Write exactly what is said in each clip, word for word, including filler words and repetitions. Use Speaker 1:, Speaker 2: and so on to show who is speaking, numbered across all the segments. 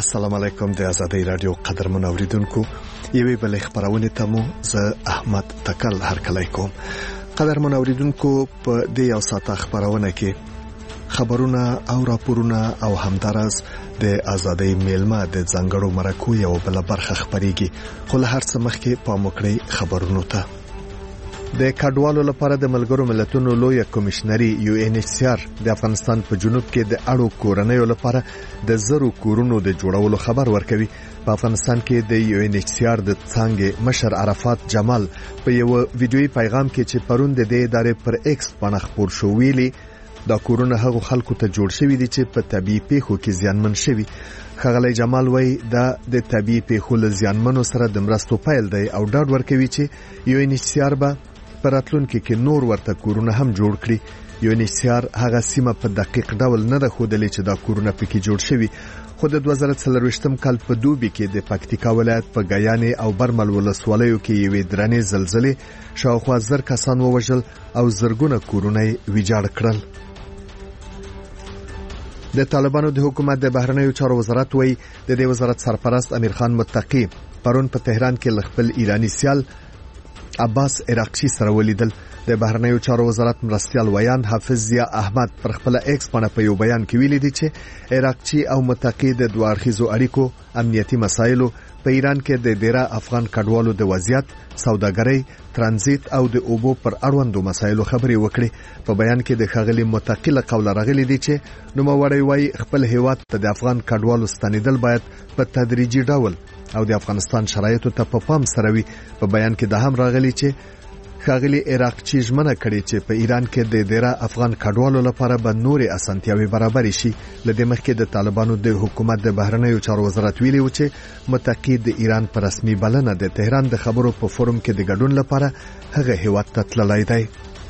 Speaker 1: السلام علیکم د آزادۍ رادیو قدرمن اوریدونکو یوې بلې خبرونه ته مو زه احمد تکل هرکلی کوم. قدرمن اوریدونکو په دې یو ساعت خبرونه کې خبرونه او راپورونه او همدارس د آزادۍ میلمه د ځنګړو مرکو یو بل برخه خبريږي. خو له هر څه مخکې په موکړی خبرونو ته د کډوالو لپاره د ملګرو ملتونو لوی کمشنري یو ان ایچ سی آر د افغانستان په جنوب کې د اړو کورنیو لپاره د زرو کورونو د جوړولو خبر ورکوي. په افغانستان کې د یو ان ایچ سی آر د څنګه مشر عرفات جمال په یو ویډیويي پیغام کې چې پرون د دې ادارې پر ایکس باندې خبر شو ویلي دا کورونه هغه خلکو ته جوړ شوی دي چې په طبي پیښو کې زیانمن شوي. خغلی جمال وای دا د طبي پیښو له زیانمنو سره د مرستو پیل دی او ډاډ ورکوي چې یو ان ایچ سی آر به پراتلونکو کې نور ورته کورونه هم جوړ کړي. یو ان ایچ سی آر هغه سیمه په دقیق ډول نه ده ښودلې چې دا کورونه پکې جوړ شوي. خو د دوه زره څلرویشتم کال په دوبي کې د پکتیکا ولایت په غیانې او برمل ولسوالیو کې یوې درنې زلزلې شاوخوا زر کسان ووژل او زرګونه کورونه ویجاړ کړل. د طالبانو د حکومت د بهرنیو چارو وزارت وایي د دې وزارت سرپرست امیر خان متقی پرون په تهران کې خپل ایرانی سیال عباس عراقچی سره ولیدل. د بهرنیو چارو وزارت مرستیال ویان حافظ ضیا احمد پر خپل ایکس باندې په یو بیان کې ویلي دي چې عراقچی او متقی د دوه اړخیزو اړیکو امنیتي مسایلو په ایران کې د ډیره افغان کډوالو د وضعیت، سوداګرۍ، ترانزیت او د اوبو پر اړوندو مسایلو خبرې وکړي. په بیان کې د خغلی متقی له قول راغلي دي چې نوموړی وایي خپل هیواد ته د افغان کډوالو ستنیدل باید په تدریجي ډول او د افغانستان شرایطو ته په پام سره وي. په بیان کې د هم راغلي چې خاغلی عراقچی ژمنه کړې چې په ایران کې د ډیره افغان کډوالو لپاره به نورې اسانتیاوي برابر شي. لدې مخکې د طالبانو د حکومت د بهرنیو چارو وزارت ویلي و چې متقی د ایران پر رسمي بلنه د تهران د خبرو په فورم کې د ګډون لپاره هغه هیواد ته تللی دی.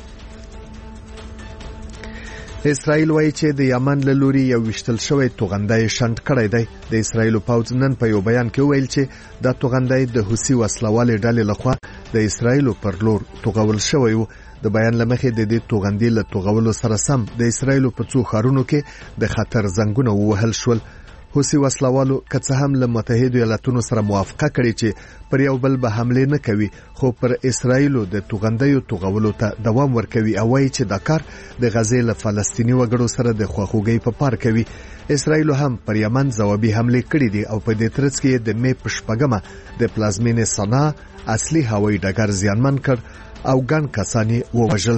Speaker 1: اسرائیل وایي چې د یمن له لوري یو وشتل شوی توغندای شنډ کړی دی. د اسرائیل پوځ نن په یو بیان کې ویل چې دا توغندای د حوثي وسلوالې ډلې لخوا د اسرائیل پر لور توغول شوی و. د بیان لمخې د دې توغندې له توغولو سره سم د اسرائیل په څو ښارونو کې د خطر زنګونه ووهل شول. حوثي وسلوالو که څه هم له متحده ایالاتونو سره موافقه کړې چې پر یو بل به حمله نه کوي، خو پر اسرائیل د توغندیو توغولو ته دوام ورکوي او وایي چې دا کار د غزې له فلسطینی وګړو سره د خواخوږۍ په پار کوي. اسرائیل هم پر یمن ځوابي حمله کړې دي او په دې ترڅ کې د مې په شپږمه د پلازمینې صنعا اصلي هوایي ډګر زیانمن کړ او ګڼ کسان یې ووژل.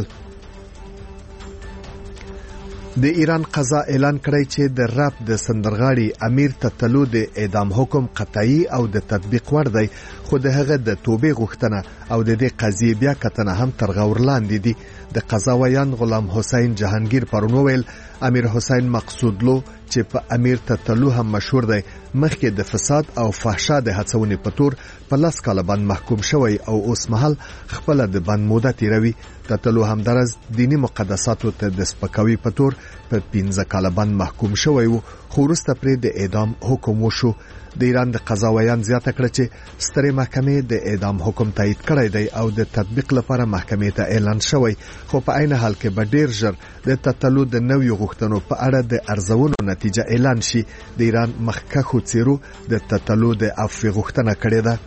Speaker 1: د ایران قضا اعلان کړی چې د رپ د سندرغاړي امیر تتلو د اعدام حکم قطعي او د تطبیق وړ دی، خو د هغه د توبې غوښتنه او د دې قضیې بیا کتنه هم تر غور لاندې دي. د قضا ویان غلام حسین جهانگیر پرون وویل امیر حسین مقصودلو چې په امیر تتلو هم مشهور دی مخکې د فساد او فحشا د هڅونې په تور په لاس کاله باندې محکوم شوی او اوس مهال خپل د بند موده تیروي. تتلو هم درز دینی مقدساتو ته د سپکاوي په تور په پنځه کاله باندې محکوم شوی و، خو وروسته پرې د اعدام حکم وشو. د ایران د قضا ویان زیاته کړه چې سترې محکمې د اعدام حکم تایید کړی دی او د تطبیق لپاره محکمې ته اعلان شوی، خو په عین حال کې به ډیر ژر د تتلو د نویو غوښتنو په اړه د ارزونو نتیجه اعلان شي. د ایران مخکښو څیرو د تتلو د عفو غوښتنه کړې ده.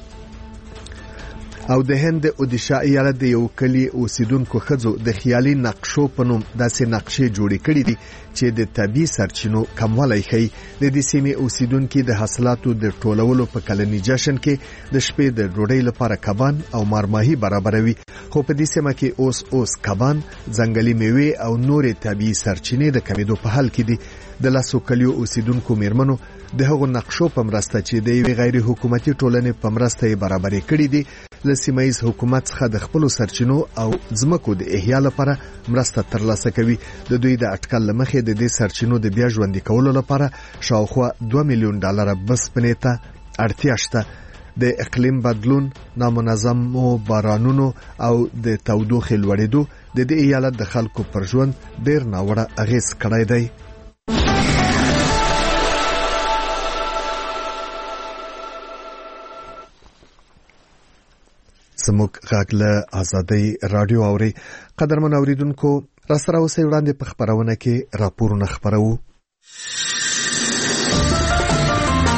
Speaker 1: او د هند اودیشا ایالت د یو کلی اوسیدونکو ښځو د خیالي نقشو په نوم داسې نقشې جوړې کړې دي چې د طبي سرچینو کموالی ښیي. د دې سیمې اوسیدونکي د حاصلاتو د ټولولو په کلني جشن کې د شپې د ډوډۍ لپاره کبان او مارماهي برابروي، خو په دې سیمه کې اوس اوس کبان، ځنګلي میوې او نورې طبي سرچینې د کمیدو په حال کې دي. د لاسو کلیو اوسیدونکو میرمنو د هغو نقشو په مرسته چې د یوې غیر حکومتي ټولنې په مرسته یې برابرې کړې دي له سیمه ییز حکومت څخه د خپلو سرچینو او ځمکو د احیا لپاره مرسته ترلاسه کوي. د دوی د اټکل له مخې د دې سرچینو د بیا ژوندي کولو لپاره شاوخوا دوه میلیون ډالره بسپنې ته اړتیا شته. د اقلیم بدلون، نامنظمو بارانونو او د تودوخې لوړېدو د دې ایالت د خلکو پر ژوند ډېر ناوړه اغېز کړی دی. زموږ غږ له آزادۍ رادیو اوري. قدرمن اوریدونکو را سره اوسئ وړاندې په خبرونه کې راپورونه خبرو.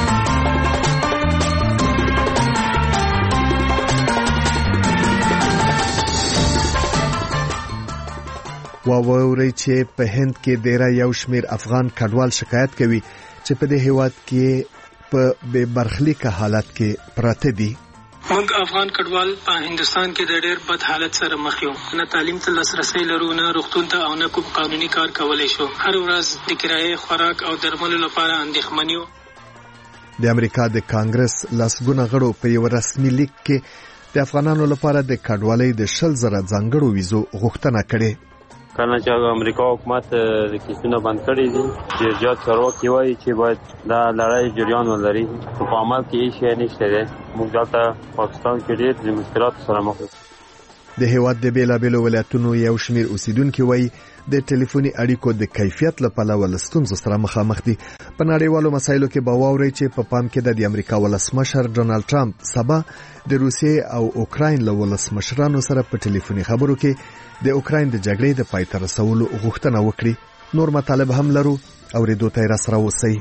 Speaker 1: واوري چې په هند کې ډیر یو شمیر افغان کډوال شکایت کوي چې په دې هیواد کې په بے برخلیکه حالت کې پراته دي.
Speaker 2: موږ افغان کډوال په هندستان کې د ډېر بد حالت سره مخ یو. نه تعلیم ته لاسرسي لرو، نه روغتون ته او نه کوم قانوني کار کولای شو. هر ورځ د کرایې، خوراک او درملو لپاره اندېښمن یو.
Speaker 1: د امریکا د کانګرس لسګونه غړو په یو رسمي لیک کې د افغانانو لپاره د کډوالۍ د شل زره ځانګړو ویزو غوښتنه کړې.
Speaker 3: کله چې امریکا حکومت د کیسونه بند کړي دي چې زیات چارواکي وایي چې باید دا لړۍ جریان ولري، په عمل کې هیڅ شی نشته دی. موږ دلته پاکستان کې ډېر د مشکلاتو سره مخ یو.
Speaker 1: د هیواد د بیلابیلو ولایتونو یو شمیر اوسیدونکو وایي د ټلیفوني اړیکو د کیفیت لپاره ول ستونزو سره مخامخ دي. په نړیوالو مسایلو کې به واوري چې په پام کې د امریکا ولسمشر ډونالد ټرمپ سبا د روسیې او اوکراین له ولسمشرانو سره په ټلیفوني خبرو کې د اوکراین د جګړې د پای ته رسولو غوښتنه وکړي. نور مطالب هم لرو او ریډو ته را سره اوسئ.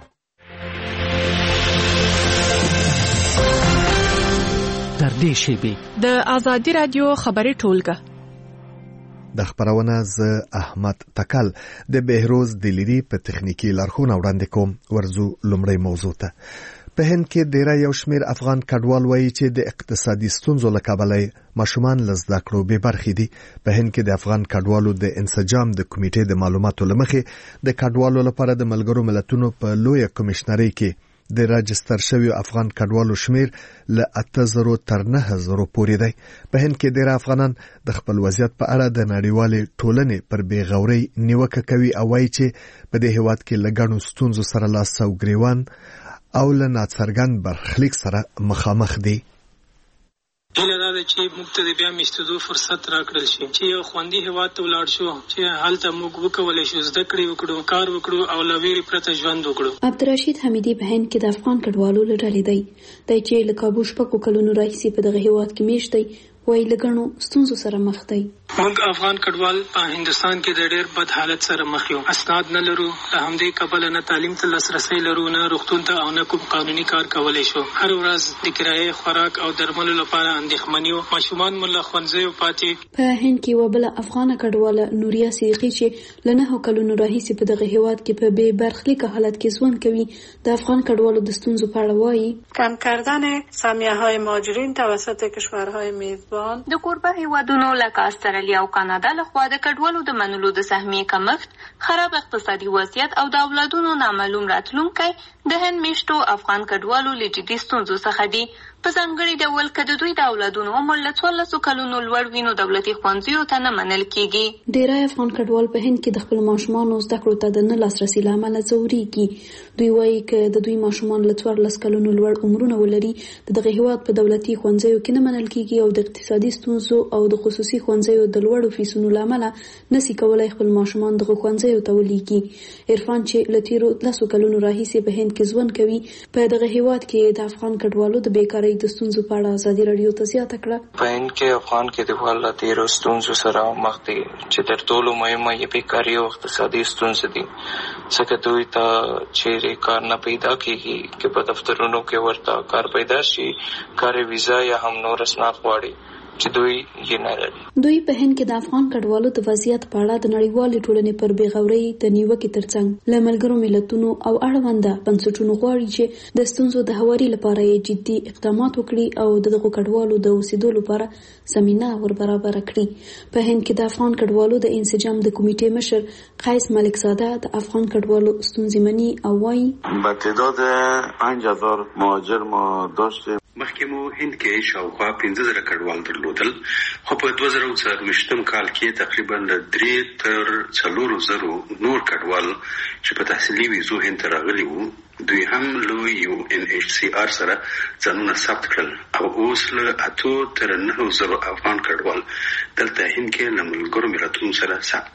Speaker 4: تر دې شیبې د ازادي رادیو خبري ټولګه
Speaker 1: د خبرونه ز احمد تکل د بهروز دلیری په تخنیکی لارښوونه وړاندې کوم. ورزو لومړی موضوع ته. په هند کې ډیر یو شمیر افغان کډوال وایي چې د اقتصادي ستونزو له کبله ماشومان له زده کړو بې برخې دي. په هند کې د افغان کډوالو د انسجام د کمیټې د معلوماتو لمخې د کډوالو لپاره د ملګرو ملتونو په لوی کمشنري کې د راجستر شوی افغان کډوالو شمیر له اته زره تر نه زره پورې دی. په هند کې ډیر افغانان د خپل وضعیت په اړه د نړیوالې ټولنې پر بې غورۍ نیوکه کوي او وایي چې په دې هیواد کې لګڼو ستونزو سره لاس او ګریوان او له ناڅرګند برخلیک سره مخامخ دي.
Speaker 2: هیله دا ده چې موږ ته د بیا میشتېدو فرصت راکړل شي، چې یو خوندي هیواد ته ولاړ شو چې هلته موږ وکولی شو زده کړې وکړو، کار وکړو او له ویرې پرته ژوند وکړو.
Speaker 5: عبدالرشید حمیدي په هند کې د افغان کډوالو له ډلې دی. دی چې له کابو شپږو کلونو راهیسې په دغه هیواد کې میشت دی، وایي له ګڼو ستونزو سره مخ دی.
Speaker 2: موږ افغان کډوال په هندستان کې د ډېر بد حالت سره مخ یو. اسناد نه لرو، له همدې کبله نه تعلیم ته لاسرسي لرو، نه روغتون ته او نه کوم قانوني کار کولی شو. هر ورځ د کرایې، خوراک او درملو لپاره اندېښمن یو. ماشومان مو له ښوونځیو پاتې.
Speaker 5: په هند کې یوه بله افغانه کډواله نوریا صدیقي چې له نهو کلونو راهیسې په دغه هیواد کې په بې برخلیکه حالت کې ژوند کوي، د افغان کډوالو د ستونزو په اړه وایي.
Speaker 6: کم کردن سهمیه‌های مهاجرین توسط کشورهای میزبان
Speaker 7: د کوربه هیوادونو لکه استرالیا او کانادا لخوا د کډوالو د منلو د سهمیې کمښت، خراب اقتصادي وضعیت او د اولادونو نامعلوم راتلونکی د هند میشتو افغان کډوالو له جدي ستونزو څخه دي. په ځانګړي ډول که د دوی د اولادونو عمر له څوارلسو کلونو لوړ وي نو دولتي ښوونځیو ته نه منل کیږي.
Speaker 5: ډیری افغان کډوال په هند کې د خپلو ماشومانو زده کړو ته د نه لاسرسي له امله ځورېږي. دوی وایي که د دوی ماشومان له څوارلس کلونو لوړ عمرونه ولري، د دغه هیواد په دولتي ښوونځیو کې نه منل کیږي او د اقتصادي ستونزو او د خصوصي ښوونځیو د لوړو فیسونو له امله نسي کولای خپل ماشومان دغه ښوونځیو ته ولیږي. عرفان چې له تیرو لسو کلونو راهیسې په هند کې ژوند کوي، په دغه هیواد کې د افغان کډوالو د بیکارۍ د ستونزو په اړه ازادي رادیو ته زیاته کړه.
Speaker 8: په هند کې افغان کډوال له تیرو ستونزو سره مخ دي چې تر ټولو مهمه یې بیکاري او اقتصادي ستونزې دي. ځکه دوی ته چیرې کار نه پیدا کیږي چې په دفترونو کې ورته کار پیدا شي، کار ویزا یا هم نور اسناد غواړي چې دوی یې نه لري.
Speaker 5: دوی په هند کې د افغان کډوالو د وضعیت په اړه د نړیوالې ټولنې پر بې غورۍ د نیوکې ترڅنګ له ملګرو ملتونو او اړونده بنسټونو غواړي چې د ستونزو د هواري لپاره یې جدي اقدامات وکړي او د دغو کډوالو د اوسېدو لپاره زمینه ور برابره کړي. په هند کې د افغان کډوالو د انسجام د کمیټې مشر قیس ملکزاده د افغان کډوالو ستونزې مني او وایي
Speaker 9: با تعداد پنج هزار مهاجر ما داشتیم.
Speaker 10: مخکې مو هند کې شاوخوا پنځه زره کډوال درلودل، خو په دوه زره څلوېښتم کال کې تقریبا له درې تر څلورو زرو نور کډوال چې په تحصیلي ویزو هند ته راغلي وو، دوی هم له یو ان ایچ سی آر سره ځانونه ثبت کړل او اوس له اتو تر نهو زرو افغان کډوال دلته هند کې له ملګرو ملتونو سره ثبت دي.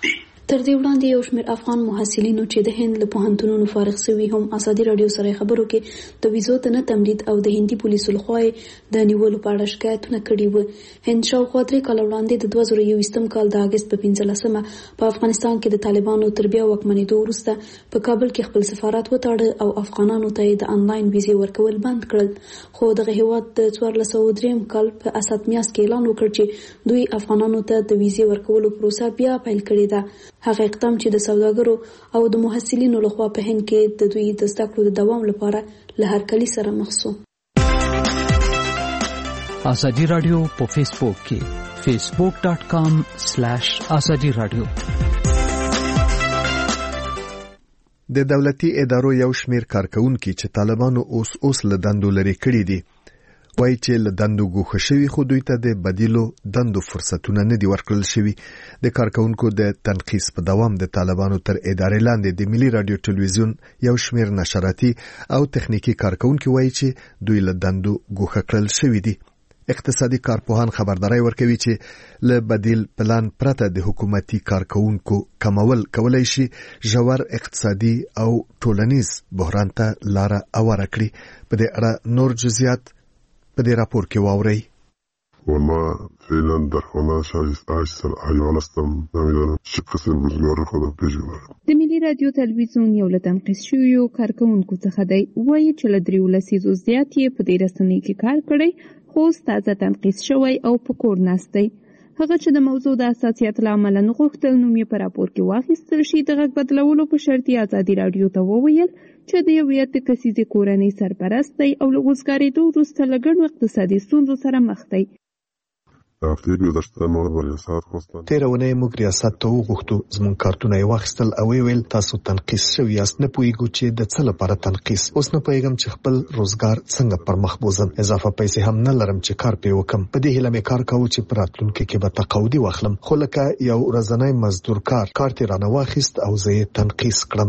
Speaker 5: تر دې وړاندې یو شمېر افغان محصلینو چې د هند له پوهنتونونو فارغ شوي هم ازادي راډیو سره خبرو کې د ویزو ته نه تمدید او د هندي پولیسو لخوا د نیولو په اړه شکایتونه کړي وو. هند شاوخوا درې کاله وړاندې د دوه زره یوویشتم کال د اګست په پنځلسمه په افغانستان کې د طالبانو تر بیا واکمنېدو وروسته په کابل کې خپل سفارت وتاړه او افغانانو ته د انلاین ویزې ورکول بند کړل. خو دغه هیواد د څوارلس سوه درېیم کال په اسات میاشت کې اعلان وکړ چې دوی افغانانو ته د ویزې ورکولو پروسه بیا پیل کړې ده. هغه اقدام چې د سوداګرو او د محصلینو لخوا په هند کې د دوی د زده کړو د دوام لپاره له هرکلي سره مخ شو.
Speaker 11: ازادي راډیو په فیسبوک کې فیسبوک ډاٹ کام سلیش ازادي راډیو.
Speaker 1: د دولتي ادارو یو شمېر کارکونکي چې طالبانو اوس اوس له دندو لرې کړي دي وایي چې له دندو ګوښه شوي خو دوی ته د بدیلو دندو فرصتونه نه دي ورکړل شوي. د کارکونکو د تنقیس په دوام د طالبانو تر ادارې لاندې د ملي رادیو ټلویزیون یو شمېر نشراتي او تخنیکی کارکونکي وایي چې دوی له دندو ګوښه کړل شوي دي. اقتصادي کارپوهان خبرداري ورکوي چې له بدیل پلان پرته د حکومتي کارکونکو کمول کولای شي ژور اقتصادي او ټولنیز بحران ته لار هواره کړي. په دې اړه نور جزئیات په دې راپور کې واورئ.
Speaker 12: والله فعلا در خانه شایستر ایالستم نمیدانم چه قسم روزگار خودم پیژنم.
Speaker 13: د ملي رادیو تلویزیون یو له تنقیس شویو کارکونکو څخه دی وایي چې له دریو لسیزو زیات یې په دې رسنۍ کې کار کړی خو تازه تنقیس شوی او په کور ناست دی. هغه چې د موضوع د حساسیت له امله نه غوښتل نوم یې په راپور کې واخیستل شي د غږ بدلولو په شرط یې ازادي راډیو ته وویل چې د یوې اتیا کسیزې کورنۍ سرپرست دی او له وزګارېدو وروسته له ګڼو اقتصادي ستونزو سره مخ دی.
Speaker 1: تېره اونۍ موږ ریاست ته وغوښتو زموږ کارتونه یې واخیستل او ویل تاسو تنقیس شوي یاست. نه پوهېږو چې د څه لپاره تنقیس. اوس نه پوهېږم چې خپل روزګار څنګه پر مخ بوزم. اضافه پیسې هم نه لرم چې کار پې وکم. په دې هیله مې کار کاوه چې په راتلونکي کې به تقاعدي واخلم خو لکه یو ورځنی مزدور کار کار ترې رانه واخیست او زه یې تنقیس کړم.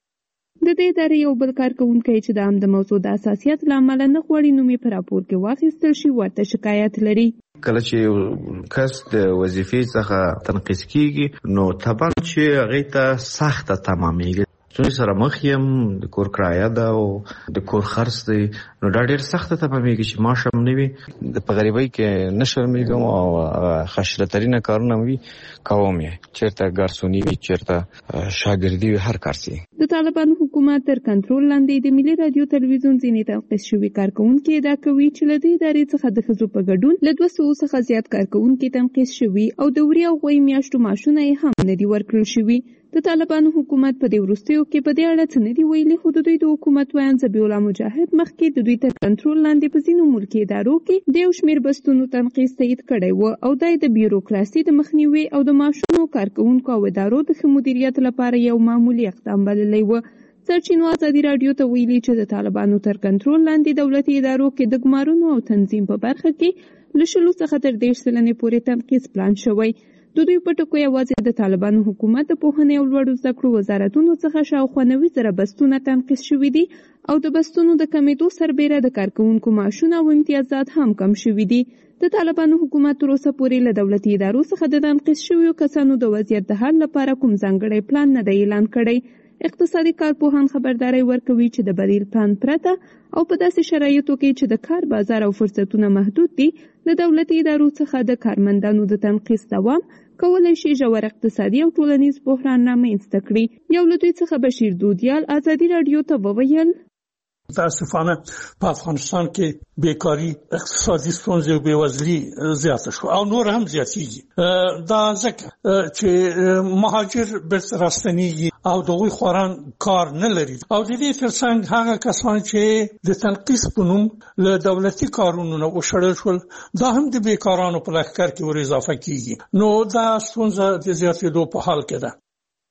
Speaker 13: د دې ادارې یو بل کارکونکی چې د هم د موضوع د حساسیت له امله نه غواړي نوم یې په راپور کې واخیستل شي ورته شکایت لري.
Speaker 14: کله چې کس د وظیفې څخه تنقیس کیږي نو طبعا چې هغه ته سخته تمامېږي. څو سره مخ یم د کور کرایه ده او د کور خرڅ دی نو دا ډېر سخته تمامېږي چې معاش هم نه وي. په غریبۍ کې نه شرمېږم او خشرترینه کارونه وي کوم یې چېرته ګارسوني وي چېرته شاګردي وي هر کار سي.
Speaker 13: د طالبانو حکومت تر کنټرول لاندې د ملي رادیو تلویزیون ځینې تنقیس شوي کارکونکي ادعا کوي چې له دې ادارې څخه د ښځو په ګډون له دوه سوو څخه زیات کارکونکي تنقیس شوي او د وړیا او غوی میاشتو معاشونه یې هم نه دي ورکړل شوي. د طالبانو حکومت په دې وروستیو کې په دې اړه څه نه دي ویلي خو د دوی د حکومت ویاند ذبیح الله مجاهد مخکې د دوی تر کنټرول لاندې په ځینو ملکي ادارو کې د یو شمېر بستونو تنقیس تایید کړی و او دا د بیوروکراسي د مخنیوي او د معاشونو کارکونکو او ادارو د ښه مدیریت لپاره یو معمولي اقدام بللی و. سرچینو ازادي راډیو ته ویلي چې د طالبانو تر کنټرول لاندې دولتي ادارو کې د ګمارونو او تنظیم په برخه کې له شلو څخه تر دېرش سلنې پورې تنقیس پلان شوی. د دوی په ټکو یوازې د طالبانو حکومت د پوهنې او لوړو زده کړو وزارتونو څخه شاوخوا نوي زره بستونه تنقیس شوي دي او د بستونو د کمیدو سربیره د کارکونکو معاشونه او امتیازات هم کم شوي دي. د طالبانو حکومت تر اوسه پورې له دولتي ادارو څخه د تنقیس شویو کسانو د وضعیت د حل لپاره کوم ځانګړی پلان نه دی اعلان کړی. اقتصادي کارپوهان خبرداري ورکوي چې د بدیل پلان پرته او په داسې شرایطو کې چې د کار بازار او فرصتونه محدود دي د دولتي ادارو څخه د کارمندانو د تنقیس دوام کولای شي ژور اقتصادي او ټولنیز بحران رامنځته کړي. یو له دوی څخه بشیر دودیال ازادي راډیو ته وویل
Speaker 15: متاسفانه په افغانستان کې بیکاری اقتصادي ستونزې او بېوزلي زیاته شو او نور هم زیاتېږي. دا ځکه چې مهاجر بیرته راستنېږي او دغوی خوران کار نه لري او د دې ترڅنګ هغه کسان چې د تنقیس په نوم له دولتي کارونو نه وشړل شول دا هم د بیکارانو په لښکر کې ور اضافه کیږي. نو دا ستونزه د زیاتېدو په حال کې ده.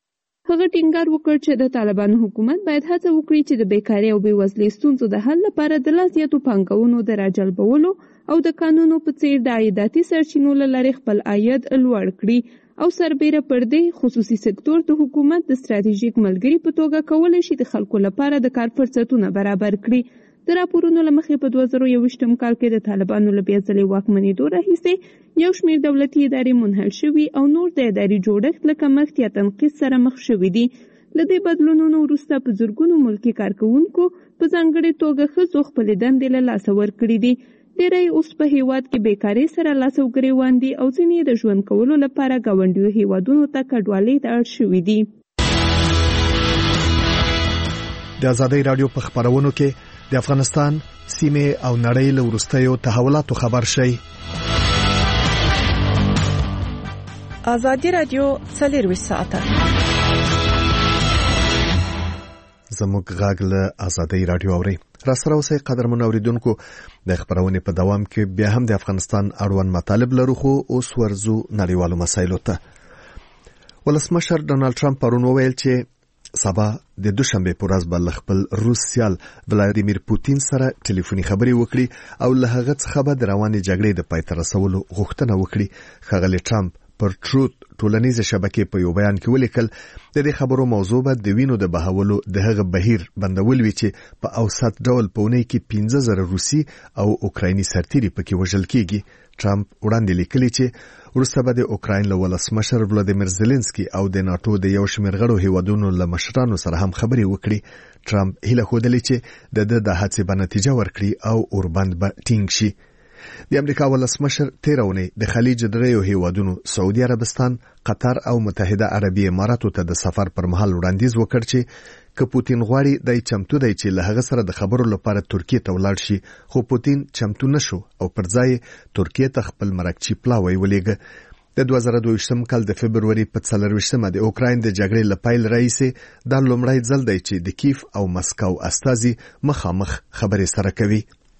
Speaker 13: هغه ټینګار وکړ چې د طالبانو حکومت باید هڅه وکړي چې د بیکارۍ او بېوزلۍ ستونزو د حل لپاره د لا زیاتو پانګونو د راجلبولو او د قانونو په څیر د عایداتي سرچینو له لارې خپل عاید لوړ کړي او سربیره پر دې خصوصي سکتور د حکومت د ستراتیژیک ملګري په توګه کولی شي د خلکو لپاره د کار فرصتونه برابر کړي. د راپورونو له مخې په دوه زره یوویشتم کال کې د طالبانو له بیا ځلې واکمنېدو راهیسې یو شمېر دولتي ادارې منحل شوي او نور د اداري جوړښت له کمښت یا تنقیص سره مخ شوي دي. له دې بدلونونو وروسته په زرګونو ملکي کارکوونکو په ځانګړې توګه ښځو خپلې دندې له لاسه ورکړي دي. ډېری اوس په هیواد کې بیکارۍ سره لاس او ګرېوان دي او ځینې د ژوند کولو لپاره ګاونډیو هیوادونو ته کډوالۍ ته اړ شوي دي.
Speaker 1: د ازادۍ راډیو په خبرونو کې د افغانستان سیمې او نړۍ له وروستیو تحولاتو خبر شئ.
Speaker 4: ازادۍ راډیو څلرویشت ساعته
Speaker 1: زموږ غږ له ازادۍ راډیو اوري. را سره اوسئ قدرمن اوریدونکو، د خبرونې په دوام کې بیا هم د افغانستان اړوند مطالب لرو، خو اوس ورځو نړیوالو مسایلو ته. ولسمشر ډونالد ټرمپ پرون وویل چې سبا د دوشنبه پر ورځ به خپل روس سیال ولادیمیر پوتین سره ټلیفوني خبرې وکړي او له هغه څخه به د روانې جګړې د پای ته رسولو غوښتنه وکړي. ښاغلی ټرمپ پر ټروت ټولنیزه شبکې په یو بیان کې ولیکل د دې خبرو موضوع به د وینو د بهولو د هغه بهیر بندول وي چې په اوسط ډول په اونۍ کې پنځه زره روسي او اوکرایني سرتیري پکې وژل کیږي. ټرمپ وړاندې لیکلي چې وروسته به د اوکراین له ولسمشر ولادیمیر زيلنسکي او د ناتو د یو شمېر غړو هیوادونو له مشرانو سره هم خبرې وکړي. ټرمپ هیله ښودلې چې د ده د هڅې به نتیجه ورکړي او اوربند به ټینګ شي. د امریکا ولسمشر تېره اونۍ د خلیج دریو هیوادونو سعودي عربستان، قطر او متحده عربي اماراتو ته د سفر پر مهال وړاندیز وکړ چې که پوتین غواړي دای چمتو دی چې له هغه سره د خبرو لپاره ترکیه ته ولاړ شي، خو پوتین چمتو نشو او پر ځای ترکیه ته خپل مرکچی پلاوی ولېږه. د دوه زره دوه کال د فبروري په څلرویشتمه د اوکراین د جګړې له پیل راهیسې دا لومړی ځل دی چې د کیف او مسکو استازي مخامخ خبرې سره کوي.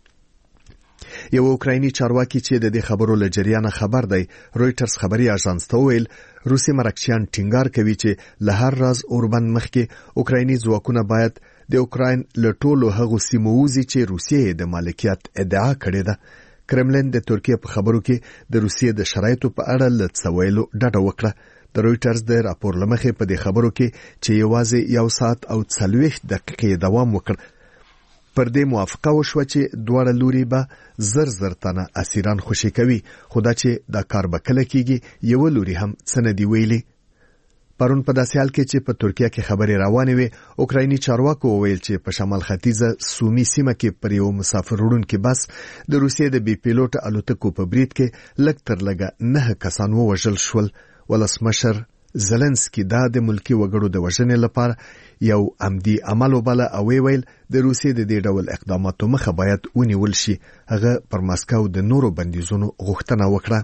Speaker 1: یو اوکرایني چارواکي چې د دې خبرو له جریانه خبر دی رويټرز خبري اژانس ته ویل روسي مرکچیان ټینګار کوي چې له هر راز اوربند مخکې اوکرایني ځواکونه باید د اوکراین له ټولو هغو سیمو وځي چې روسیې د مالکیت ادعا کړې ده. کرملین د ترکیه په خبرو کې د روسیې د شرایطو په اړه له څه ویلو ډډه وکړه. د رويټرز د راپور له مخې په دې خبرو کې چې یوازې یو ساعت او څلوېښت دقیقې دوام وکړ پر دې موافقه وشوه چې دواړه لوري به زر زر تنه اسیران خوشي کوي، خو دا چې دا کار به کله کیږي یو لوري هم څه نه دی ویلي. پرون په داسې حال کې چې په ترکیه کې خبرې روانې وي، اوکرایني چارواکو وویل چې په شمال ختیځه سومي سیمه کې پر یو مسافر وړونکي بس د روسیې د بي پیلوټ الوتکو په برید کې لږ تر لږه نه کسان ووژل شول. ولسمشر زيلنسکي دا د ملکی وګړو د وژنې لپاره یو عمدي عمل وباله او ویل د روسیې د دې ډول اقداماتو مخه باید ونیول شي. هغه پر مسکو د نورو بندیزونو غوښتنه وکړه.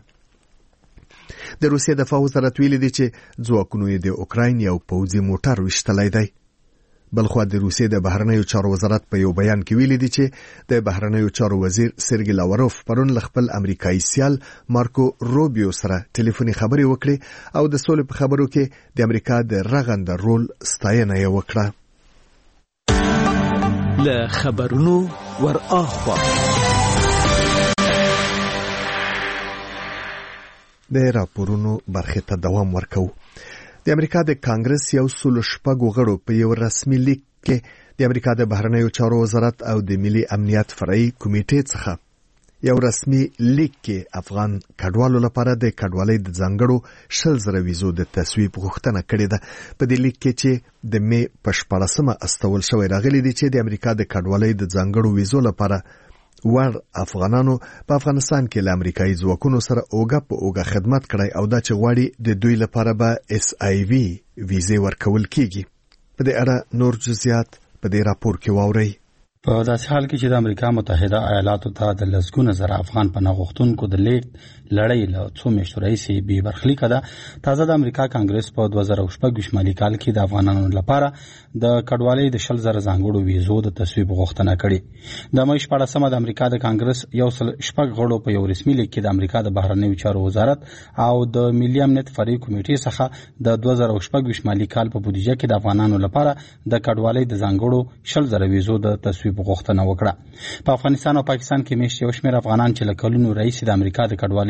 Speaker 1: د روسیې دفاع وزارت ویلي دی چې ځواکونو یې د اوکراین یو پوځي موټر وشتلی دی. بلخوا د روسیې د بهرنیو چارو وزارت په یو بیان کې ویلي دی چې د بهرنیو چارو وزیر سرګی لاوروف پرون له خپل امریکایي سیال مارکو روبیو سره ټلیفوني خبرې وکړې او د سولې په خبرو کې د امریکا د رغنده رول ستاینه یې وکړه.
Speaker 11: له خبرونو ور اخوا
Speaker 1: د راپورونو برخه ته دوام ورکو. د امریکا د کانګرس یو سلو شپږو غړو په یو رسمي لیک کې د امریکا د بهرنیو چارو وزارت او د ملي امنیت فرعي کمیټې څخه یو رسمي لیک کې افغان کډوالو لپاره د کډوالۍ د ځانګړو شل زره ویزو د تصویب غوښتنه کړې ده. په دې لیک کې چې د می په شپاړسمه استول شوی راغلی دی چې د امریکا د کډوالۍ د ځانګړو ویزو لپاره ور افغانانو په افغانستان کې له امریکایي ځواکونو سره اوګه په اوګه خدمت کړی او دا چې غواړي د دوی لپاره به اس آی وی ویزې ورکول کیږي. په دې اړه نور جزئیات په دې راپور کې واورئ.
Speaker 16: په داسې حال کې چې د امریکا متحده ایالاتو ته د لسګونه زره افغان پناه غوښتونکو د لیږد لړۍ له څو میاشتو راهیسې بې برخلیکه ده. تازه د امریکا کانګرس په دوه زره شپږ شمالي کال کې د افغانانو لپاره د کډوالۍ د شل زره ځانګړو ویزو د تصویب غوښتنه کړې. د مې شپاړسمه د امریکا د کانګرس یو سل شپږ غړو په یو رسمي لیک کې د امریکا د بهرنیو چارو وزارت او د ملي امنیت فرعي کمیټې څخه د دوه زره شپږ شمالي کال په بودیجه کې د افغانانو لپاره د کډوالۍ د ځانګړو شل زره ویزو د تصویب غوښتنه وکړه. په افغانستان او پاکستان کې میشت یو شمېر افغانان چې له کلونو راهیسې د امریکا د کډوالۍ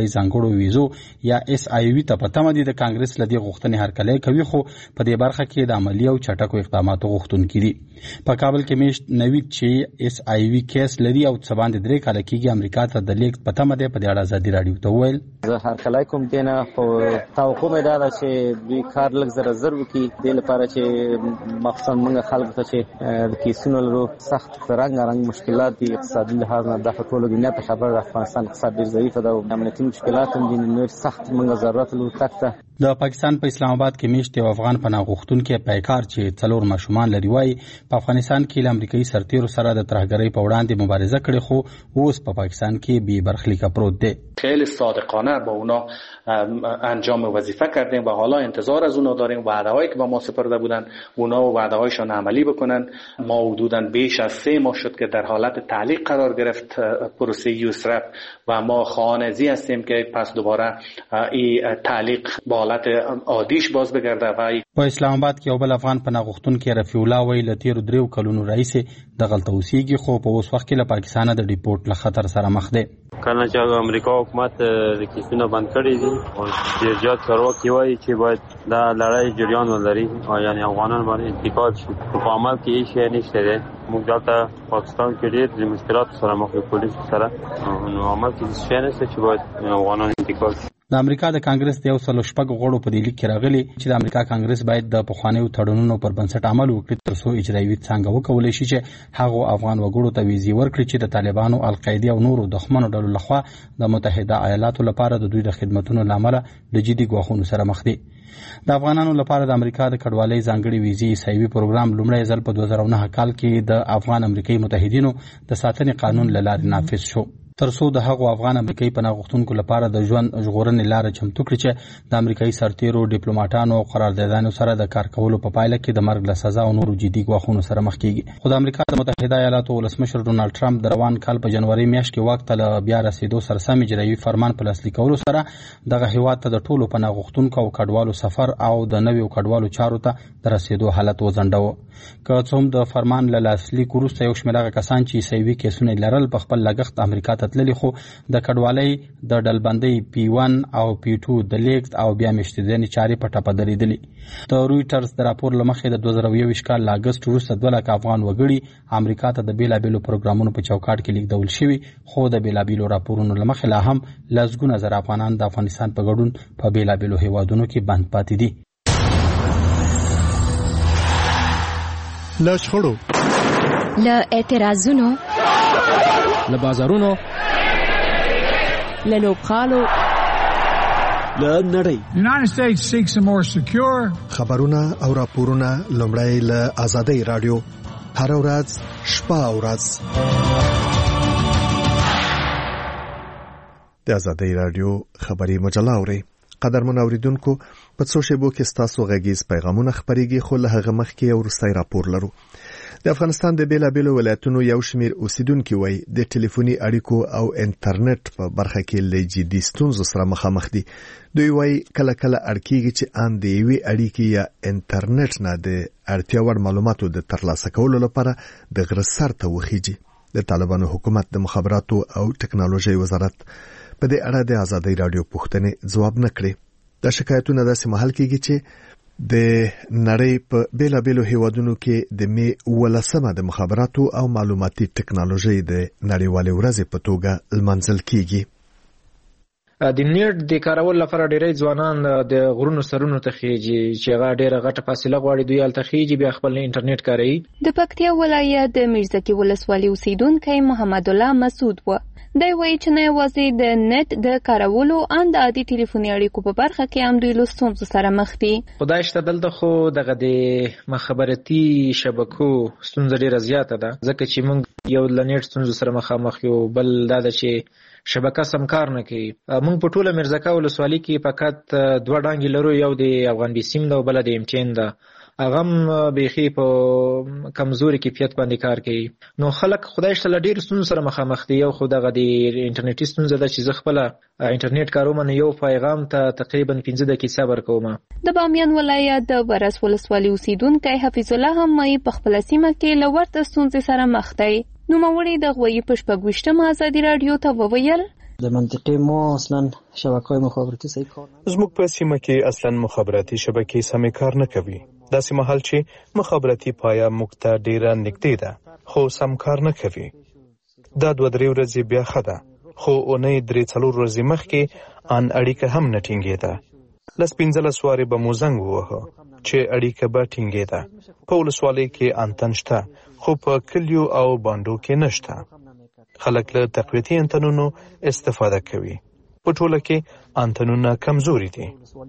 Speaker 16: ځانګړو ویزو یا اس آی وی ته په تمه دي. د کانګرس لدی غوښتنې هرکلی کوي خو په دې برخه کې د عملی او چټکو اقداماتو غوښتونکي دي. په کابل کې میشت نوید چې اس آی وی کیس لري او څه باندې درې کاله کېږي امریکا ته د لیږد په تمه دی. په دې اړه ازادي راډیو ته وویل
Speaker 17: زه هرکلی کوم دې نه، خو توقع مې دا ده چې دوی کار لږ زره زر وکړي دې لپاره چې مخصوصا موږ خلکو ته چې د کیسونو لرو سخت رنګارنګ مشکلات دي اقتصادي لحاظ نه. د ټولو دنیا ته خبر د افغانستان اقتصاد ډېر ضعیف ده او امنیتي مشکلات هم دي. نور سخت موږ ضرورت لرو تک ته.
Speaker 16: د پاکستان په اسلام آباد کې میشت یو افغان پناه غوښتونکی پیکار چې څلور ماشومان لري وایي په افغانستان کې له امریکایي سرتیرو سره د ترهګرۍ په وړاندې مبارزه کړې خو اوس په پاکستان کې بې برخلیکه پروت دی.
Speaker 18: خیلی صادقانه با اونا انجام وظیفه کردیم و حالا انتظار از اونا داریم وعده‌هایی که با ما سپرده بودن اونا و وعده‌هایشان عملی بکنن. ما حدوداً بیش از سه ماه شد که در حالت تعلیق قرار گرفت پروسه یوسرف و ما خواهان هستیم که پس دوباره این تعلیق با حالت عادیش باز بگرده. و
Speaker 16: په اسلام آباد کې یو بل افغان پناه غوښتونکی رفیع الله وایي له تیرو دریو کلونو راهیسې دغلته اوسېږي خو په اوس وخت کې له پاکستانه د ډیپورټ له خطر سره مخ دی.
Speaker 3: کله چې امریکا حکومت د کیسونه بند کړي دي او ډېر زیات چارواکي وایي چې باید دا لړۍ جریان ولري او یعنی افغانان باندې انتقال شي. په عمل کې هیڅ شی نشته دی. موږ دلته پاکستان کې ډېر د مشکلاتو سره مخ یو، پولیس سره، نو عمل کې هیڅ شی نشته چې باید افغانان انتقال شي.
Speaker 16: د امریکا د کانګرس د یو سلو شپږ غړو په دې لیک کې راغلي چې د امریکا کانګرس باید د پخوانیو تړونونو پر بنسټ عمل وکړي ترڅو اجرایي څنګه وکولای شي چې هغه افغان وګړو ته ویزې ورکړي چې د طالبانو، القاعده او نورو دښمنو ډلو لخوا د متحده ایالاتو لپاره د دوی د خدماتو لامل د جدي ګواښونو سره مخ دي. د افغانانو لپاره د امریکا د کډوالۍ ځانګړي ویزې سایوي پروګرام لومړی ځل په دوه زره نهه کال کې د افغان امریکایي متحدینو د ساتنې قانون له لارې نافذ شو ترڅو د هغو افغان امریکایي پناه غوښتونکو لپاره د ژوند ژغورنې لاره چمتو کړي چې د امریکایي سرتیرو، ډیپلوماټانو او قراردادانو سره د کار کولو په پایله کې د مرګ له سزا او نورو جدي ګواښونو سره مخ کیږي. خو د امریکا د متحده ایالاتو ولسمشر ډونالډ ټرمپ د روان کال په جنوري میاشت کې واک ته له بیا رسیدو سره سم اجرایي فرمان په لاسلیک کولو سره دغه هیواد ته د ټولو پناه غوښتونکو او کډوالو سفر او د نویو کډوالو چارو ته د رسیدو حالت وځنډاوه. که څه هم د فرمان له لاسلیک وروسته یو شمېر هغه کسان چې عیسوي کیسونه لرل په خپل لګښت امریکا ته تللي خو د کډوالۍ د ډلبندۍ پی ون او پی ټو د لیږد او بیا میشتېدنې چارې په ټپه درېدلې. د رویټرز د راپور له مخې د دوه زره یوویشت کال له اګست وروسته دوه لکه افغان وګړي امریکا ته د بېلابېلو پروګرامونو په چوکاټ کې لیږدول شوي خو د بېلابېلو راپورونو له مخې لا هم لسګونه زره افغانان د افغانستان په ګډون په بېلابېلو هیوادونو کې بند پاتې دي.
Speaker 1: له شخړو،
Speaker 19: له اعتراضونو،
Speaker 20: له بازارونو،
Speaker 19: له لوبغالو،
Speaker 20: له نړۍ.
Speaker 21: United States seeks a more secure.
Speaker 1: خبرونه او راپورونه لومړی له آزادۍ رادیو هر ورځ شپه او ورځ د آزادۍ رادیو خبري مجله اوري. قدرمن اوریدونکو، په څو شیبو کې ستاسو غږیز پیغامونه خبريږي خو له هغه مخکې یو وروستی راپور لرو. د افغانستان د بیلابیلو ولایتونو یو شمیر اوسیدونکو وایي د ټلیفوني اړیکو او انټرنیټ په برخه کې له جدي ستونزو سره مخامخ دي. دوی وایي کله کله اړکیږي چې ان د یوې اړیکې یا انټرنیټ نه د اړتیا وړ معلوماتو د ترلاسه کولو لپاره د غره سر ته وخیږي. د طالبانو حکومت د مخابراتو او ټکنالوژي وزارت په دې اړه د آزادۍ رادیو پوښتنې ځواب نه کړي. دا شکایتونه داسې مهال کېږي چې د نړۍ په بیلابیلو هیوادونو کې د می ولسمه د مخابراتو او معلوماتي ټکنالوژي د نړیوالې ورځې په توګه لمانځل کېږي.
Speaker 22: د نیټ د کارول لپاره ډېری ځوانان د غرونو سرونو ته خېږي چې هغه ډېره غټه فاصله غواړي، دوی هلته خېږي بیا خپل انټرنیټ کاروي.
Speaker 7: د پکتیا ولایت د میرزکي ولسوالۍ اوسیدونکی محمد الله مسعود و. دی وایي چې نه یوازې د نت د کارولو ان د عادي ټلیفوني اړیکو په برخه کې هم دوی له ستونزو سره مخ دي.
Speaker 22: خدای شته دلته خو دغه د مخابراتي شبکو ستونزه ډېره زیاته ده، ځکه چې موږ یو له نت ستونزو سره مخامخ یو، بل دا ده چې شبکه سم کار نه کوي. موږ په ټوله میرزکه ولسوالۍ کې فقط دوه ډانګې لرو، یو د افغان بي سیم ده او بله د ایم ټي ان ده. هغه هم بیخي په کمزوري کیفیت باندې کار کوي. نو خلک خدای شته له ډېرو ستونزو سره مخامخ دي. یو خو دغه د انټرنیټي ستونزه ده چې زه خپله انټرنیټ کاروم، نو یو پیغام ته تقریبا پنځه دقیقې صبر کوم.
Speaker 7: د بامیان ولایت د برس ولسوالۍ اوسیدونکی حفیظ الله هم وایي په خپله سیمه کې له ورته ستونزې سره مخ دی. نوموړي د غویي په شپږ ویشتمه ازادي راډیو ته وویل
Speaker 2: د منطقې مو اصلا شبکه‌های مخابراتي صحیح کار
Speaker 6: زموږ په سیمه کې اصلا مخابراتي شبکې سمې کار نه کوي. داسې مهال چې مخابراتي پایه موږ ته ډیره نږدې ده خو سم کار نه کوي. دا دوه درې ورځې بیا ښه ده خو اونۍ درې څلور ورځې مخکې ان اړیکه هم نه ټینګېده. لس پنځلس وارې به مو زنګ ووهه چې اړیکه به ټینګېده. په ولسوالۍ کې انتن شته خو په کلیو او بانډو کې نشته. خلک له تقویتي انتنونو استفاده کوي. په ټوله کې انتنونه کمزوري دي.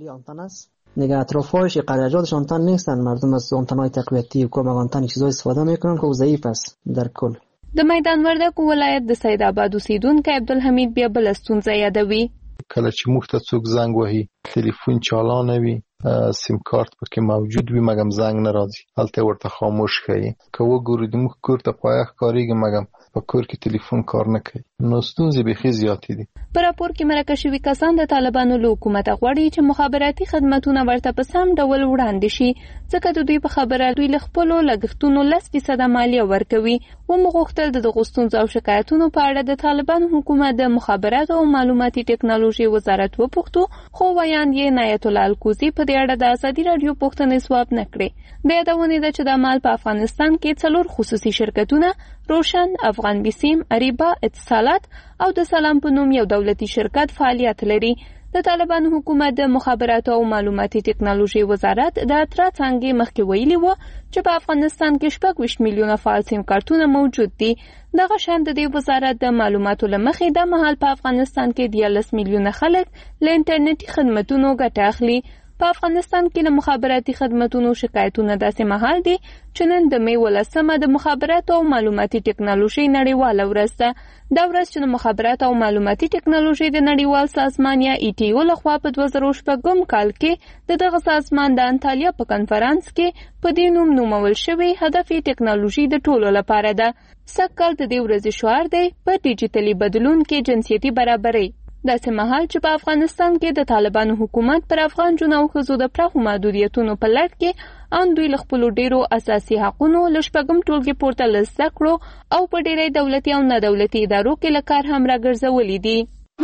Speaker 2: دیگه اطرافش قریه‌جاتش آنتن نیستن. مردم از آنتن‌های تقویتی و کم آنتن چیزای استفاده میکنن که ضعیف است در کل.
Speaker 4: د میدان وردګو ولایت د سید آباد اوسیدونکو عبدالحمید بیا بل ستونزه یادوي.
Speaker 23: کله چې موږ ته څوک زنګ وهي تلیفون چالانه وي سیم کارت پکې موجود وي مګم زنګ نه راځي هلته ورته خاموش ښیي. که وګورو د موږ کور ته پایه ښکارېږي مګم په کور کې تلیفون کار نه کوي. نو ستونزې بیخي زیاتې دي.
Speaker 4: په راپور کې مرکه شوي کسان د طالبانو له حکومته غواړي چې مخابراتي خدمتونه ورته په سم ډول وړاندې شي ځکه د دوی په خبره دوی له خپلو لګښتونو لس فیصده مالیه ورکوي. ومو غوښتل د دغو ستونزو او شکایتونو په اړه د طالبانو حکومت د مخابراتو او معلوماتي ټکنالوژي وزارت وپوښتو خو ویاند یې نایت الله الکوزي په دې اړه د ازادي راډیو پوښتنې ځواب نه کړې. د یادونې ده چې د مال په افغانستان کې څلور خصوصي شرکتونه روشن، افغان بیسیم، اریبا، اتصالات او د سلام په نوم یو دولتي شرکت فعالیت لري. د طالبانو حکومت د مخابراتو او معلوماتي ټکنالوژي وزارت د اترا څانګې مخکې ویلي و چې په افغانستان کې شپږ ویشت میلیونه فعال سیم کارتونه موجود دي. دغه شان د دې وزارت د معلوماتو له مخې د مهال په افغانستان کې دیارلس میلیونه خلک له انټرنیټي خدمتونو ګټه اخلي. په افغانستان کې له مخابراتي خدمتونو شکایتونه داسې مهال دي چې نن د مې ولسمه د مخابراتو او معلوماتي ټکنالوژي نړیواله ورځ ده. دا ورځ چې د مخابراتو او معلوماتي ټکنالوژي د نړیوال سازمان یا ای ټي او لخوا په دوه زره شپږم کال کې د دغه سازمان د انټالیا په کنفرانس کې په دې نوم نومول شوی هدف ټکنالوژي د ټولو لپاره ده. سږکال د دې ورځې شعار دی په ډیجیټلي بدلون کې جنسیتي برابرۍ. داسې مهال چې په افغانستان کې د طالبانو حکومت پر افغان جنو او ښځو د پراخو محدودیتونو په لړ کې ان دوی له خپلو ډیرو اساسي حقونو له شپږم ټولګي پورته له زده کړو او په ډیری دولتي او نه دولتي ادارو کې له کار هم راګرځولي دي.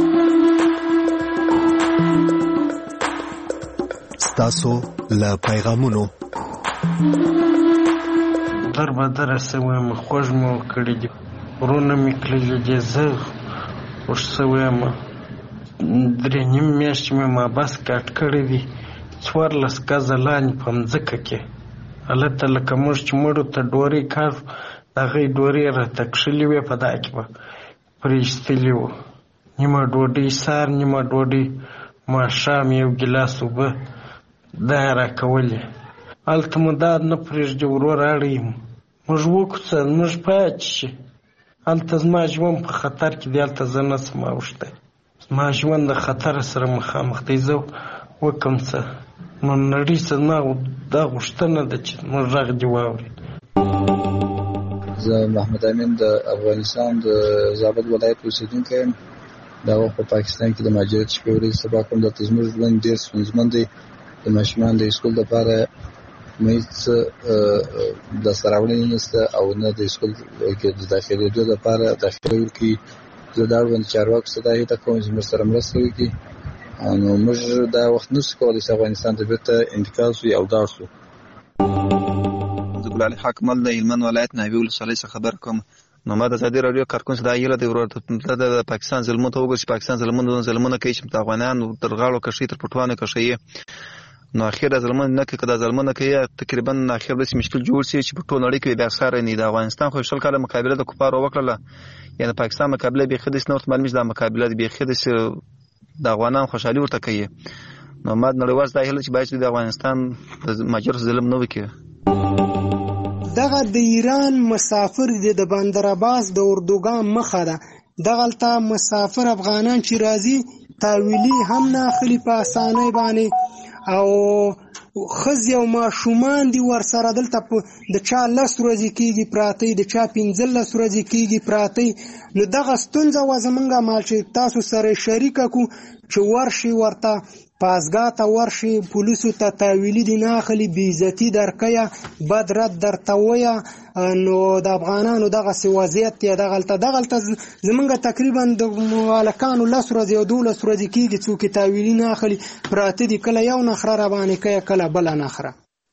Speaker 1: ستاسو له پیغامونو
Speaker 24: در بدر سویم خوش مو کړی دي ورونه مې کړی دي زه خوش سویم درې نیم میاشتې مې مابس کټ کړی دي څوارلس ګزه لاندې په مځکه کې هلته لکه موږ چې مړو ته ډوری کار د هغې ډورې راته کښلې وې په دا کې به پرې ایستلي وو نیمه ډوډۍ سهار نیمه ډوډۍ ماښام یو ګیلاس اوبه دا یې راکولې هلته مو دا نه پرېږدي ورور اړی موږ وکوڅه موږ پاتې شي هلته زما ژوند په خطر کې دی هلته زه نه څم اوښتی زما ژوند د خطر سره مخامخ دی زه وکم څه نو نړۍ څه زما دا غوښتنه ده چې موږ غږ دې واورېد.
Speaker 25: زه محمد امین د افغانستان د زابل ولایت اوسېدونکی یم. دا وخت په پاکستان کې د مهاجرت شپې ورځې سبا کوم دلته زموږ ژوند ډېر ستونزمن دی. د ماشومان د اسکول لپاره هیڅ لاسته راوړنې نشته او نه د اسکول کې د داخلېدو لپاره داخله ورکړي. زه دا اړوند چارواکو څخه دا هیله کوم چې موږ سره مرسته وکړي. نو موږ دا وخت نشو کولی چې افغانستان ته بیرته انتقال شو او لاړ شو.
Speaker 26: زه ګل علي حاکم د هلمند ولایت ناوې ولسوالۍ څخه خبر کوم. نو ما د ازادي راډیو کارکون څخه دا هیله دی ورور د پاکستان ظلمونو ته وګورئ چې پاکستان ظلمونه ظلمونه کوي چې د افغانانو تر غاړو کښې تر پټوانو کښې نو اخر د ظلمونه نه کوي که د ظلمونه کوي تقریبا اخر داسې مشکل جوړ شي چې په ټول نړۍ کې بیا ساری نه د افغانستان خو شل کاله مقابله د کفارو وکړله یعنې پاکستان مقابله بیخي داسې نه ورته معلومېږي دا مقابله بیخي داسې د افغانانو خوشحالي ورته کوي. نو ما نړیوال دا هیله چې باید د افغانستان د مهاجرو ظلم نه وکړي.
Speaker 27: دغه د ایران مسافر دی د بندر عباس د اردوګان مخه ده. دغلته مسافر افغانان چې راځي تاویلي هم نه اخلي په اسانۍ باندې او ښځې او ماشومان دي ورسره دلته د چا لس ورځې کېږي پراته د چا پنځلس ورځې کېږي پراته. نو دغه ستونزه وه زمونږ مال چې تاسو سره شریکه کړو چې ورشي ورته پاسګاه ته ورشي پولیسو ته تاویلي دي نه اخلي بې عزتي درکویه بد رد درته وویه نو د افغانانو دغسې وضعیت دی دغلته دغلته زمونږ تقریبا د هلکانو لس ورځې او دولس ورځې کېږي څوک یې تاویلي نه اخلي پراته دي کله یو نخره راباندې کوي کله بله نخره.